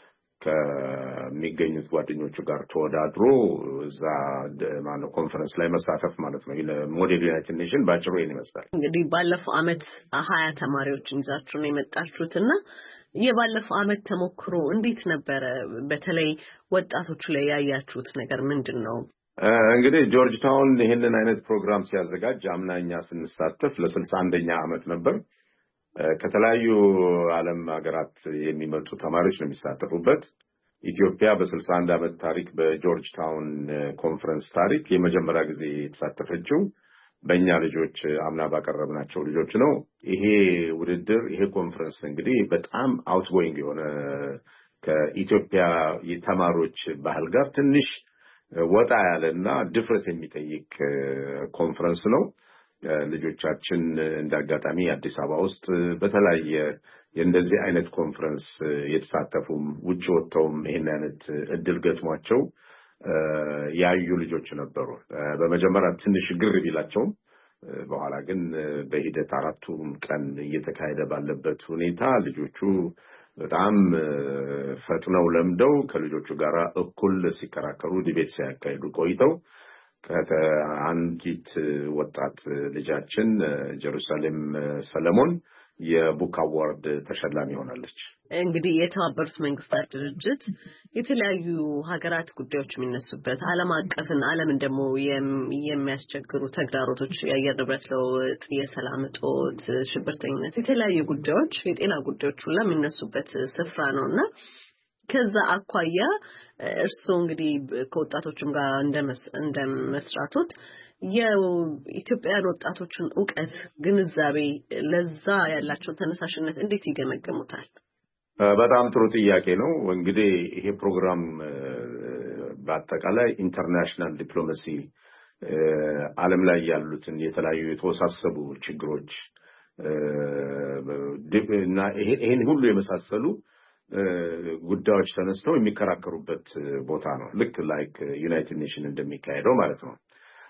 ከሚገኙት ጓደኞቹ ጋር ተወዳድሮ እዛ ማነው ኮንፈረንስ ላይ መሳተፍ ማለት ነው። ሞዴል ዩናይትድ ኔሽን ባጭሩ ይሄን ይመስላል። እንግዲህ ባለፈው አመት ሀያ ተማሪዎችን ይዛችሁ ነው የመጣችሁትና የባለፈው አመት ተሞክሮ እንዴት ነበር? በተለይ ወጣቶቹ ላይ ያያችሁት ነገር ምንድነው? እንግዲህ ጆርጅ ታውን ይሄንን አይነት ፕሮግራም ሲያዘጋጅ አምናኛ ስንሳተፍ ለስልሳ አንደኛ አመት ነበር። ከተለያዩ ዓለም ሀገራት የሚመጡ ተማሪዎች ነው የሚሳተፉበት። ኢትዮጵያ በስልሳ አንድ አመት ታሪክ በጆርጅ ታውን ኮንፈረንስ ታሪክ የመጀመሪያ ጊዜ የተሳተፈችው በእኛ ልጆች አምና ባቀረብናቸው ልጆች ነው። ይሄ ውድድር ይሄ ኮንፈረንስ እንግዲህ በጣም አውትጎይንግ የሆነ ከኢትዮጵያ የተማሪዎች ባህል ጋር ትንሽ ወጣ ያለና ድፍረት የሚጠይቅ ኮንፈረንስ ነው። ልጆቻችን እንዳጋጣሚ አዲስ አበባ ውስጥ በተለያየ እንደዚህ አይነት ኮንፈረንስ የተሳተፉም ውጭ ወጥተውም ይሄን አይነት እድል ገጥሟቸው ያዩ ልጆች ነበሩ። በመጀመሪያ ትንሽ ግር ቢላቸውም በኋላ ግን በሂደት አራቱም ቀን እየተካሄደ ባለበት ሁኔታ ልጆቹ በጣም ፈጥነው ለምደው ከልጆቹ ጋር እኩል ሲከራከሩ ዲቤት ሲያካሂዱ ቆይተው ከአንዲት ወጣት ልጃችን ጀሩሳሌም ሰለሞን የቡክ አዋርድ ተሸላሚ ሆናለች። እንግዲህ የተባበሩት መንግስታት ድርጅት የተለያዩ ሀገራት ጉዳዮች የሚነሱበት ዓለም አቀፍን ዓለምን ደግሞ የሚያስቸግሩ ተግዳሮቶች የአየር ንብረት ለውጥ፣ የሰላም እጦት፣ ሽብርተኝነት፣ የተለያዩ ጉዳዮች የጤና ጉዳዮች ሁሉ የሚነሱበት ስፍራ ነውና ከዛ አኳያ እርስዎ እንግዲህ ከወጣቶችም ጋር እንደመስራቶት የኢትዮጵያን ወጣቶችን ዕውቀት ግንዛቤ ለዛ ያላቸው ተነሳሽነት እንዴት ይገመገሙታል? በጣም ጥሩ ጥያቄ ነው። እንግዲህ ይሄ ፕሮግራም በአጠቃላይ ኢንተርናሽናል ዲፕሎማሲ ዓለም ላይ ያሉትን የተለያዩ የተወሳሰቡ ችግሮች እና ይሄን ሁሉ የመሳሰሉ ጉዳዮች ተነስተው የሚከራከሩበት ቦታ ነው። ልክ ላይክ ዩናይትድ ኔሽን እንደሚካሄደው ማለት ነው።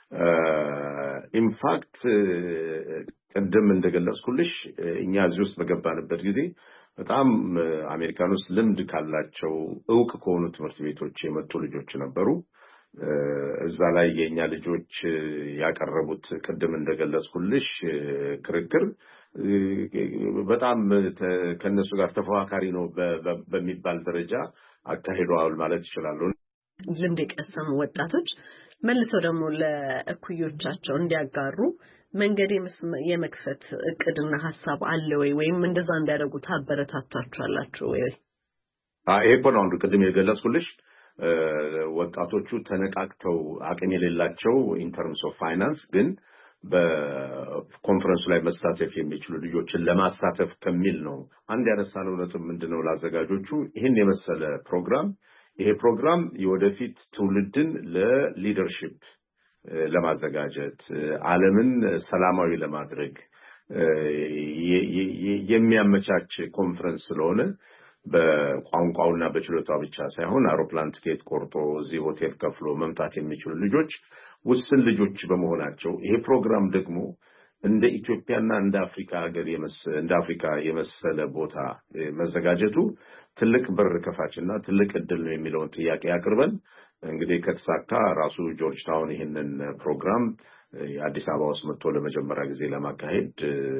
ኢንፋክት ቀደም እንደገለጽኩልሽ እኛ እዚህ ውስጥ በገባንበት ጊዜ በጣም አሜሪካን ውስጥ ልምድ ካላቸው ዕውቅ ከሆኑ ትምህርት ቤቶች የመጡ ልጆች ነበሩ። እዛ ላይ የኛ ልጆች ያቀረቡት ቀደም እንደገለጽኩልሽ ክርክር በጣም ከነሱ ጋር ተፎካካሪ ነው በሚባል ደረጃ አካሂደዋል ማለት ይችላል። ልምድ የቀሰሙ ወጣቶች መልሰው ደግሞ ለእኩዮቻቸው እንዲያጋሩ መንገድ የመክፈት እቅድና ሐሳብ አለ ወይ ወይም እንደዛ እንዲያደርጉ ታበረታቷቸዋላችሁ ወይ? አይ እኮ ነው አንዱ ቀደም የገለጽኩልሽ ወጣቶቹ ተነቃቅተው አቅም የሌላቸው ኢን ተርምስ ኦፍ ፋይናንስ ግን በኮንፈረንሱ ላይ መሳተፍ የሚችሉ ልጆችን ለማሳተፍ ከሚል ነው። አንድ ያነሳነው ነጥብ ምንድነው ለአዘጋጆቹ ይሄን የመሰለ ፕሮግራም ይሄ ፕሮግራም የወደፊት ትውልድን ለሊደርሺፕ ለማዘጋጀት ዓለምን ሰላማዊ ለማድረግ የሚያመቻች ኮንፈረንስ ስለሆነ በቋንቋውና በችሎታው ብቻ ሳይሆን አውሮፕላን ቲኬት ቆርጦ እዚህ ሆቴል ከፍሎ መምጣት የሚችሉ ልጆች ውስን ልጆች በመሆናቸው ይሄ ፕሮግራም ደግሞ እንደ ኢትዮጵያና እንደ አፍሪካ ሀገር እንደ አፍሪካ የመሰለ ቦታ መዘጋጀቱ ትልቅ በር ከፋችና ትልቅ እድል ነው የሚለውን ጥያቄ ያቀርበን እንግዲህ ከተሳካ ራሱ ጆርጅ ታውን ይሄንን ፕሮግራም የአዲስ አበባ ውስጥ መጥቶ ለመጀመሪያ ጊዜ ለማካሄድ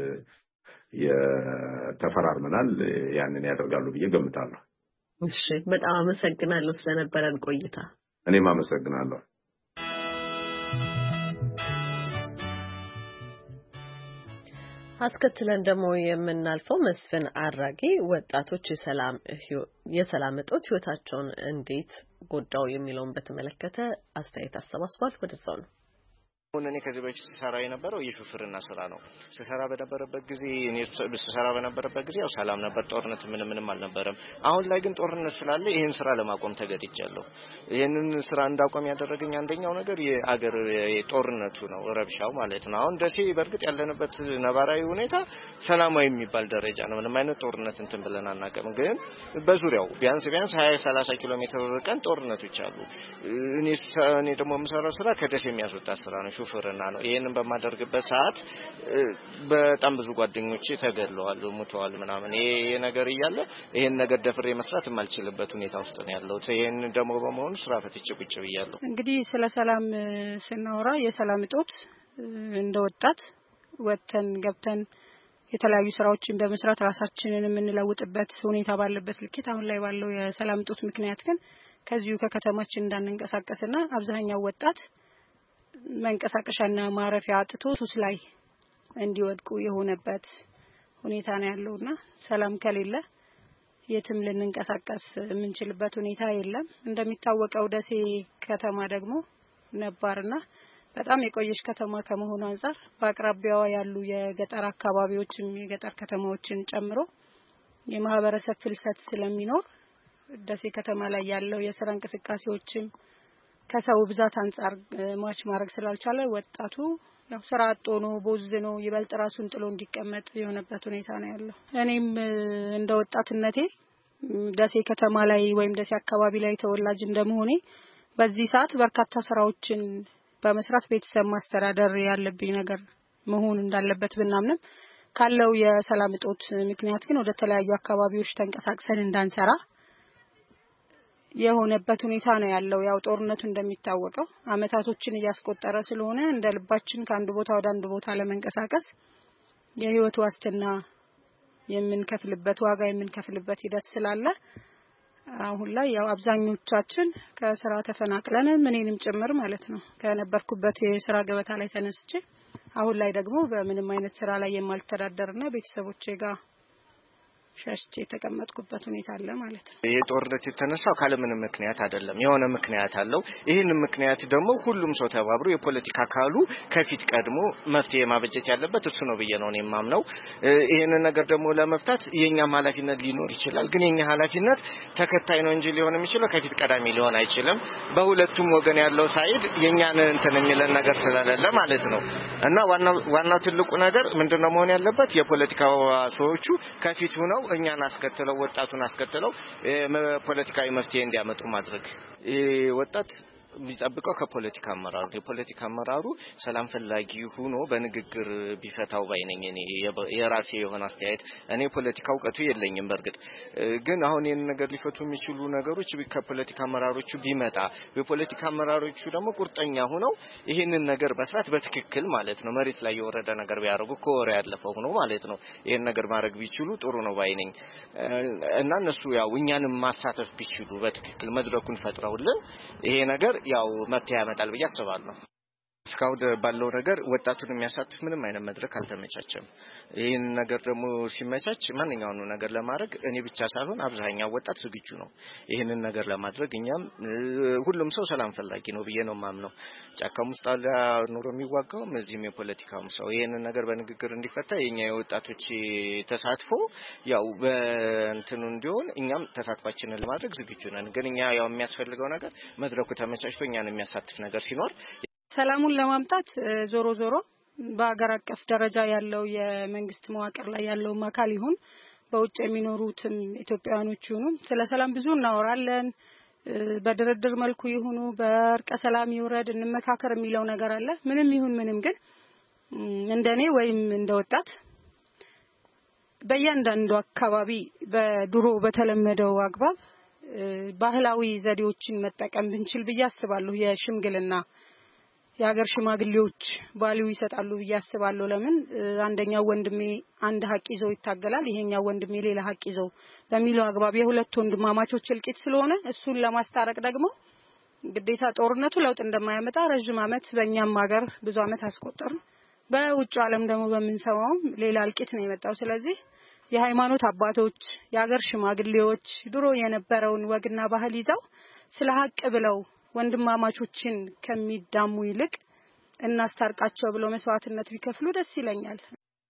የተፈራርመናል ያንን ያደርጋሉ ብዬ ገምታለሁ። እሺ በጣም አመሰግናለሁ ስለነበረን ቆይታ። እኔም አመሰግናለሁ። አስከትለን ደግሞ የምናልፈው መስፍን አራጌ ወጣቶች የሰላም የሰላም እጦት ህይወታቸውን እንዴት ጎዳው የሚለውን በተመለከተ አስተያየት አሰባስቧል። ወደዛው ነው። እኔ ከዚህ በፊት ስሰራ የነበረው የሹፍርና ስራ ነው። ስሰራ በነበረበት ጊዜ እኔ ስሰራ በነበረበት ጊዜ ያው ሰላም ነበር፣ ጦርነት ምን ምንም አልነበረም። አሁን ላይ ግን ጦርነት ስላለ ይሄን ስራ ለማቆም ተገድጃለሁ። ይሄንን ስራ እንዳቆም ያደረገኝ አንደኛው ነገር የአገር ጦርነቱ ነው፣ ረብሻው ማለት ነው። አሁን ደሴ በርግጥ ያለንበት ነባራዊ ሁኔታ ሰላማዊ የሚባል ደረጃ ነው። ምንም አይነት ጦርነት እንትን ብለን አናውቅም። ግን በዙሪያው ቢያንስ ቢያንስ ሀያ ሰላሳ ኪሎ ሜትር ርቀን ጦርነቶች አሉ። እኔ እኔ ደግሞ የምሰራው ስራ ከደሴ የሚያስወጣ ስራ ነው፣ ሹፍርና ነው። ይሄንን በማደርግበት ሰዓት በጣም ብዙ ጓደኞቼ ተገድለዋል፣ ሞተዋል ምናምን። ይሄ ነገር እያለ ይሄን ነገር ደፍሬ መስራት የማልችልበት ሁኔታ ውስጥ ነው ያለው። ይሄን ደግሞ በመሆኑ ስራ ፈትቼ ቁጭ ብያለሁ። እንግዲህ ስለ ሰላም ስናወራ የሰላም እጦት እንደወጣት ወተን ገብተን የተለያዩ ስራዎችን በመስራት ራሳችንን የምንለውጥበት ሁኔታ ባለበት ልክት አሁን ላይ ባለው የሰላም እጦት ምክንያት ግን ከዚሁ ከከተማችን እንዳንንቀሳቀስና አብዛኛው ወጣት መንቀሳቀሻና ማረፊያ አጥቶ ሱስ ላይ እንዲወድቁ የሆነበት ሁኔታ ነው ያለውና ሰላም ከሌለ የትም ልንንቀሳቀስ የምንችልበት ሁኔታ የለም። እንደሚታወቀው ደሴ ከተማ ደግሞ ነባርና በጣም የቆየች ከተማ ከመሆኑ አንፃር በአቅራቢያዋ ያሉ የገጠር አካባቢዎችም የገጠር ከተማዎችን ጨምሮ የማህበረሰብ ፍልሰት ስለሚኖር ደሴ ከተማ ላይ ያለው የስራ እንቅስቃሴዎችም ከሰው ብዛት አንፃር ማች ማድረግ ስላልቻለ ወጣቱ ያው ስራ አጥቶ ነው ቦዝኖ ይበልጥ ራሱን ጥሎ እንዲቀመጥ የሆነበት ሁኔታ ነው ያለው። እኔም እንደ ወጣትነቴ ደሴ ከተማ ላይ ወይም ደሴ አካባቢ ላይ ተወላጅ እንደመሆኔ በዚህ ሰዓት በርካታ ስራዎችን በመስራት ቤተሰብ ማስተዳደር ያለብኝ ነገር መሆን እንዳለበት ብናምንም ካለው የሰላም እጦት ምክንያት ግን ወደ ተለያዩ አካባቢዎች ተንቀሳቅሰን እንዳንሰራ የሆነበት ሁኔታ ነው ያለው። ያው ጦርነቱ እንደሚታወቀው አመታቶችን እያስቆጠረ ስለሆነ እንደ ልባችን ከአንድ ቦታ ወደ አንድ ቦታ ለመንቀሳቀስ የህይወት ዋስትና የምንከፍልበት ዋጋ የምንከፍልበት ሂደት ስላለ አሁን ላይ ያው አብዛኞቻችን ከስራ ተፈናቅለን ምንንም ጭምር ማለት ነው ከነበርኩበት የስራ ገበታ ላይ ተነስቼ አሁን ላይ ደግሞ በምንም አይነት ስራ ላይ የማልተዳደርና ቤተሰቦቼ ጋር ሸሽቼ የተቀመጥኩበት ሁኔታ አለ ማለት ነው። ይሄ ጦርነት የተነሳው ካለ ምንም ምክንያት አይደለም፣ የሆነ ምክንያት አለው። ይሄን ምክንያት ደግሞ ሁሉም ሰው ተባብሮ የፖለቲካ ካሉ ከፊት ቀድሞ መፍትሄ ማበጀት ያለበት እሱ ነው ብዬ ነው የማምነው። ይሄን ነገር ደግሞ ለመፍታት የኛም ኃላፊነት ሊኖር ይችላል። ግን የኛ ኃላፊነት ተከታይ ነው እንጂ ሊሆን የሚችለው ከፊት ቀዳሚ ሊሆን አይችልም። በሁለቱም ወገን ያለው ሳይድ የኛን እንትን የሚለን ነገር ስለሌለ ማለት ነው። እና ዋናው ዋናው ትልቁ ነገር ምንድነው መሆን ያለበት የፖለቲካው ሰዎቹ ከፊት ሆነው እኛን አስከተለው ወጣቱን አስከተለው ፖለቲካዊ መፍትሄ እንዲያመጡ ማድረግ ወጣት ቢጠብቀው ከፖለቲካ አመራሩ የፖለቲካ አመራሩ ሰላም ፈላጊ ሆኖ በንግግር ቢፈታው ባይነኝ እኔ የራሴ የሆነ አስተያየት። እኔ ፖለቲካ እውቀቱ የለኝም በርግጥ ግን አሁን ይሄን ነገር ሊፈቱ የሚችሉ ነገሮች ከፖለቲካ አመራሮቹ ቢመጣ የፖለቲካ አመራሮቹ ደግሞ ቁርጠኛ ሆነው ይሄንን ነገር መስራት በትክክል ማለት ነው መሬት ላይ የወረደ ነገር ቢያደርጉ ከወሬ ያለፈው ሆኖ ማለት ነው ይሄን ነገር ማድረግ ቢችሉ ጥሩ ነው ባይነኝ እና እነሱ ያው እኛንም ማሳተፍ ቢችሉ በትክክል መድረኩን ፈጥረውልን ይሄ ነገር ያው መፍትሄ ያመጣል ብዬ አስባለሁ። እስካሁን ባለው ነገር ወጣቱን የሚያሳትፍ ምንም አይነት መድረክ አልተመቻቸም። ይሄን ነገር ደግሞ ሲመቻች ማንኛውንም ነገር ለማድረግ እኔ ብቻ ሳልሆን አብዛኛው ወጣት ዝግጁ ነው ይሄንን ነገር ለማድረግ። እኛም ሁሉም ሰው ሰላም ፈላጊ ነው ብዬ ነው ማምነው። ጫካም ውስጥ አለ ኑሮ የሚዋጋው እዚህም የፖለቲካም ሰው ይሄንን ነገር በንግግር እንዲፈታ የኛ የወጣቶች ተሳትፎ ያው በእንትኑ እንዲሆን እኛም ተሳትፋችንን ለማድረግ ዝግጁ ነን። ግን እኛ ያው የሚያስፈልገው ነገር መድረኩ ተመቻችቶ እኛን የሚያሳትፍ ነገር ሲኖር ሰላሙን ለማምጣት ዞሮ ዞሮ በአገር አቀፍ ደረጃ ያለው የመንግስት መዋቅር ላይ ያለው አካል ይሁን በውጭ የሚኖሩትን ኢትዮጵያውያኖች ይሁኑ ስለ ሰላም ብዙ እናወራለን። በድርድር መልኩ ይሁኑ በእርቀ ሰላም ይውረድ እንመካከር የሚለው ነገር አለ። ምንም ይሁን ምንም ግን እንደኔ ወይም እንደወጣት በእያንዳንዱ አካባቢ በድሮ በተለመደው አግባብ ባህላዊ ዘዴዎችን መጠቀም ብንችል ብዬ አስባለሁ። የሽምግልና የሀገር ሽማግሌዎች ባልዩ ይሰጣሉ ብዬ አስባለሁ። ለምን አንደኛው ወንድሜ አንድ ሀቅ ይዞ ይታገላል፣ ይሄኛው ወንድሜ ሌላ ሀቅ ይዞ በሚለው አግባብ የሁለት ወንድማማቾች እልቂት ስለሆነ እሱን ለማስታረቅ ደግሞ ግዴታ ጦርነቱ ለውጥ እንደማያመጣ ረጅም አመት በእኛም ሀገር ብዙ አመት አስቆጠሩ። በውጭ ዓለም ደግሞ በመንሰማው ሌላ እልቂት ነው የመጣው። ስለዚህ የሃይማኖት አባቶች የሀገር ሽማግሌዎች ድሮ የነበረውን ወግና ባህል ይዘው ስለ ሀቅ ብለው ወንድማማቾችን ከሚዳሙ ይልቅ እናስታርቃቸው ብለው መስዋዕትነት ቢከፍሉ ደስ ይለኛል።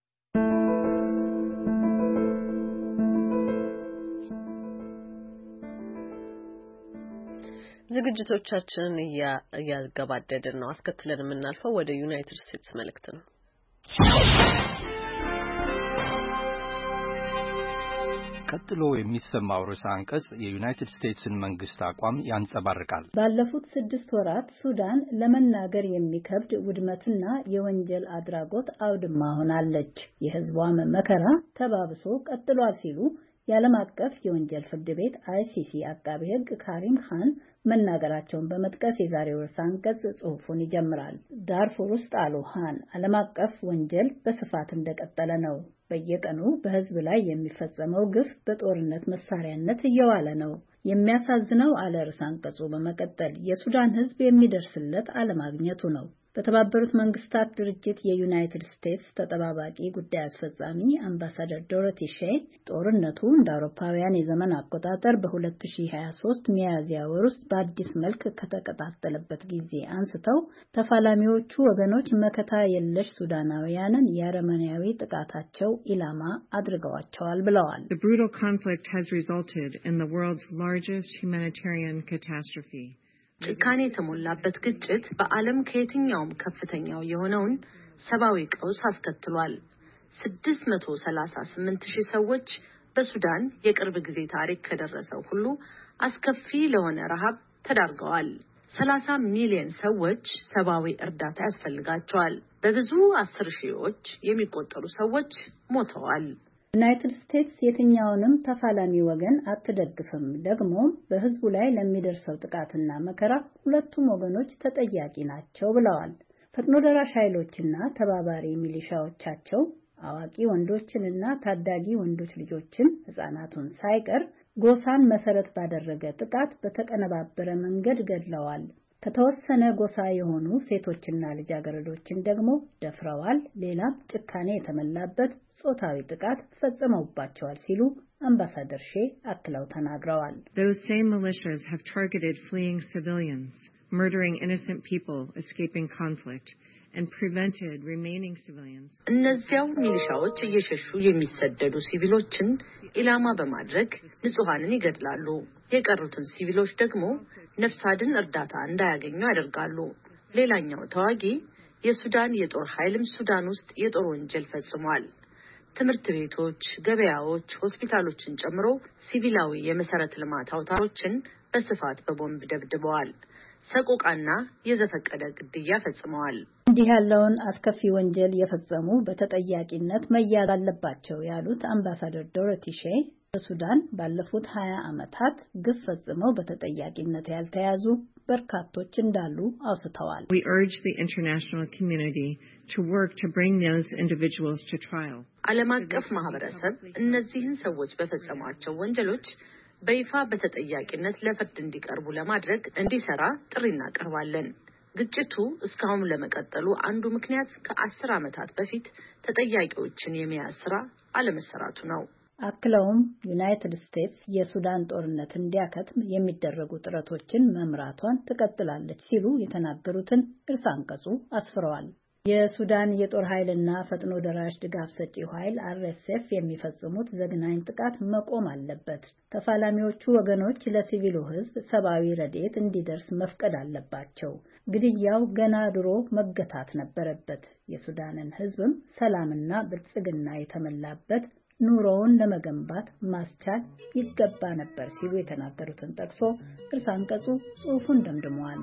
ዝግጅቶቻችንን እያገባደድን ነው። አስከትለን የምናልፈው ወደ ዩናይትድ ስቴትስ መልእክት ነው። ቀጥሎ የሚሰማው ርዕሰ አንቀጽ የዩናይትድ ስቴትስን መንግስት አቋም ያንጸባርቃል። ባለፉት ስድስት ወራት ሱዳን ለመናገር የሚከብድ ውድመትና የወንጀል አድራጎት አውድማ ሆናለች። የህዝቧም መከራ ተባብሶ ቀጥሏል ሲሉ የዓለም አቀፍ የወንጀል ፍርድ ቤት አይሲሲ አቃቤ ሕግ ካሪም ካን መናገራቸውን በመጥቀስ የዛሬው ርዕሰ አንቀጽ ጽሑፉን ይጀምራል። ዳርፉር ውስጥ አሉ ሃን ዓለም አቀፍ ወንጀል በስፋት እንደቀጠለ ነው። በየቀኑ በህዝብ ላይ የሚፈጸመው ግፍ በጦርነት መሳሪያነት እየዋለ ነው። የሚያሳዝነው አለ ርዕሰ አንቀጹ በመቀጠል የሱዳን ህዝብ የሚደርስለት አለማግኘቱ ነው። በተባበሩት መንግስታት ድርጅት የዩናይትድ ስቴትስ ተጠባባቂ ጉዳይ አስፈጻሚ አምባሳደር ዶሮቲ ሼ ጦርነቱ እንደ አውሮፓውያን የዘመን አቆጣጠር በሁለት ሺህ ሀያ ሶስት ሚያዝያ ወር ውስጥ በአዲስ መልክ ከተቀጣጠለበት ጊዜ አንስተው ተፋላሚዎቹ ወገኖች መከታ የለሽ ሱዳናውያንን የአረመኔያዊ ጥቃታቸው ኢላማ አድርገዋቸዋል ብለዋል። The brutal conflict has resulted in the world's largest humanitarian catastrophe. ጭካኔ የተሞላበት ግጭት በዓለም ከየትኛውም ከፍተኛው የሆነውን ሰብአዊ ቀውስ አስከትሏል። ስድስት መቶ ሰላሳ ስምንት ሺህ ሰዎች በሱዳን የቅርብ ጊዜ ታሪክ ከደረሰው ሁሉ አስከፊ ለሆነ ረሃብ ተዳርገዋል። ሰላሳ ሚሊዮን ሰዎች ሰብአዊ እርዳታ ያስፈልጋቸዋል። በብዙ አስር ሺዎች የሚቆጠሩ ሰዎች ሞተዋል። ዩናይትድ ስቴትስ የትኛውንም ተፋላሚ ወገን አትደግፍም። ደግሞ በህዝቡ ላይ ለሚደርሰው ጥቃትና መከራ ሁለቱም ወገኖች ተጠያቂ ናቸው ብለዋል። ፈጥኖ ደራሽ ኃይሎችና ተባባሪ ሚሊሻዎቻቸው አዋቂ ወንዶችንና ታዳጊ ወንዶች ልጆችን ህፃናቱን ሳይቀር ጎሳን መሰረት ባደረገ ጥቃት በተቀነባበረ መንገድ ገድለዋል። ከተወሰነ ጎሳ የሆኑ ሴቶችና ልጃገረዶችን ደግሞ ደፍረዋል። ሌላም ጭካኔ የተመላበት ጾታዊ ጥቃት ፈጽመውባቸዋል ሲሉ አምባሳደር ሼ አክለው ተናግረዋል። Those same militias have targeted fleeing civilians, murdering innocent people escaping conflict, and prevented remaining civilians. እነዚያው ሚሊሻዎች እየሸሹ የሚሰደዱ ሲቪሎችን ኢላማ በማድረግ ንጹሃንን ይገድላሉ። የቀሩትን ሲቪሎች ደግሞ ነፍስ አድን እርዳታ እንዳያገኙ ያደርጋሉ። ሌላኛው ተዋጊ የሱዳን የጦር ኃይልም ሱዳን ውስጥ የጦር ወንጀል ፈጽሟል። ትምህርት ቤቶች፣ ገበያዎች፣ ሆስፒታሎችን ጨምሮ ሲቪላዊ የመሰረተ ልማት አውታሮችን በስፋት በቦምብ ደብድበዋል። ሰቆቃና የዘፈቀደ ግድያ ፈጽመዋል። እንዲህ ያለውን አስከፊ ወንጀል የፈጸሙ በተጠያቂነት መያዝ አለባቸው ያሉት አምባሳደር ዶሮቲ ሼ በሱዳን ባለፉት ሀያ ዓመታት ግፍ ፈጽመው በተጠያቂነት ያልተያዙ በርካቶች እንዳሉ አውስተዋል። We urge the international community to work to bring those individuals to trial. ዓለም አቀፍ ማህበረሰብ እነዚህን ሰዎች በፈጸሟቸው ወንጀሎች በይፋ በተጠያቂነት ለፍርድ እንዲቀርቡ ለማድረግ እንዲሰራ ጥሪ እናቀርባለን። ግጭቱ እስካሁን ለመቀጠሉ አንዱ ምክንያት ከአስር ዓመታት በፊት ተጠያቂዎችን የመያዝ ስራ አለመሰራቱ ነው። አክለውም ዩናይትድ ስቴትስ የሱዳን ጦርነት እንዲያከትም የሚደረጉ ጥረቶችን መምራቷን ትቀጥላለች ሲሉ የተናገሩትን እርሳ አንቀጹ አስፍረዋል። የሱዳን የጦር ኃይልና ፈጥኖ ደራሽ ድጋፍ ሰጪው ኃይል አርኤስኤፍ የሚፈጽሙት ዘግናኝ ጥቃት መቆም አለበት። ተፋላሚዎቹ ወገኖች ለሲቪሉ ሕዝብ ሰብአዊ ረድኤት እንዲደርስ መፍቀድ አለባቸው። ግድያው ገና ድሮ መገታት ነበረበት። የሱዳንን ሕዝብም ሰላምና ብልጽግና የተመላበት ኑሮውን ለመገንባት ማስቻል ይገባ ነበር ሲሉ የተናገሩትን ጠቅሶ ርዕሰ አንቀጹ ጽሑፉን ደምድመዋል።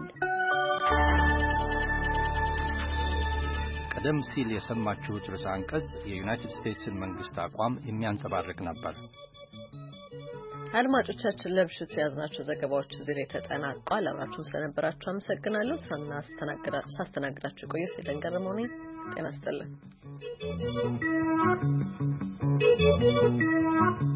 ቀደም ሲል የሰማችሁት ርዕሰ አንቀጽ የዩናይትድ ስቴትስን መንግስት አቋም የሚያንጸባርቅ ነበር። አድማጮቻችን ለብሽቱ ያዝናቸው ዘገባዎች እዚህ ላይ ተጠናቀዋል። አብራችሁን ስለነበራችሁ አመሰግናለሁ። ሳስተናግዳችሁ ቆየሁ ሲደን ገረመው ነኝ። ጤና ይስጥልኝ።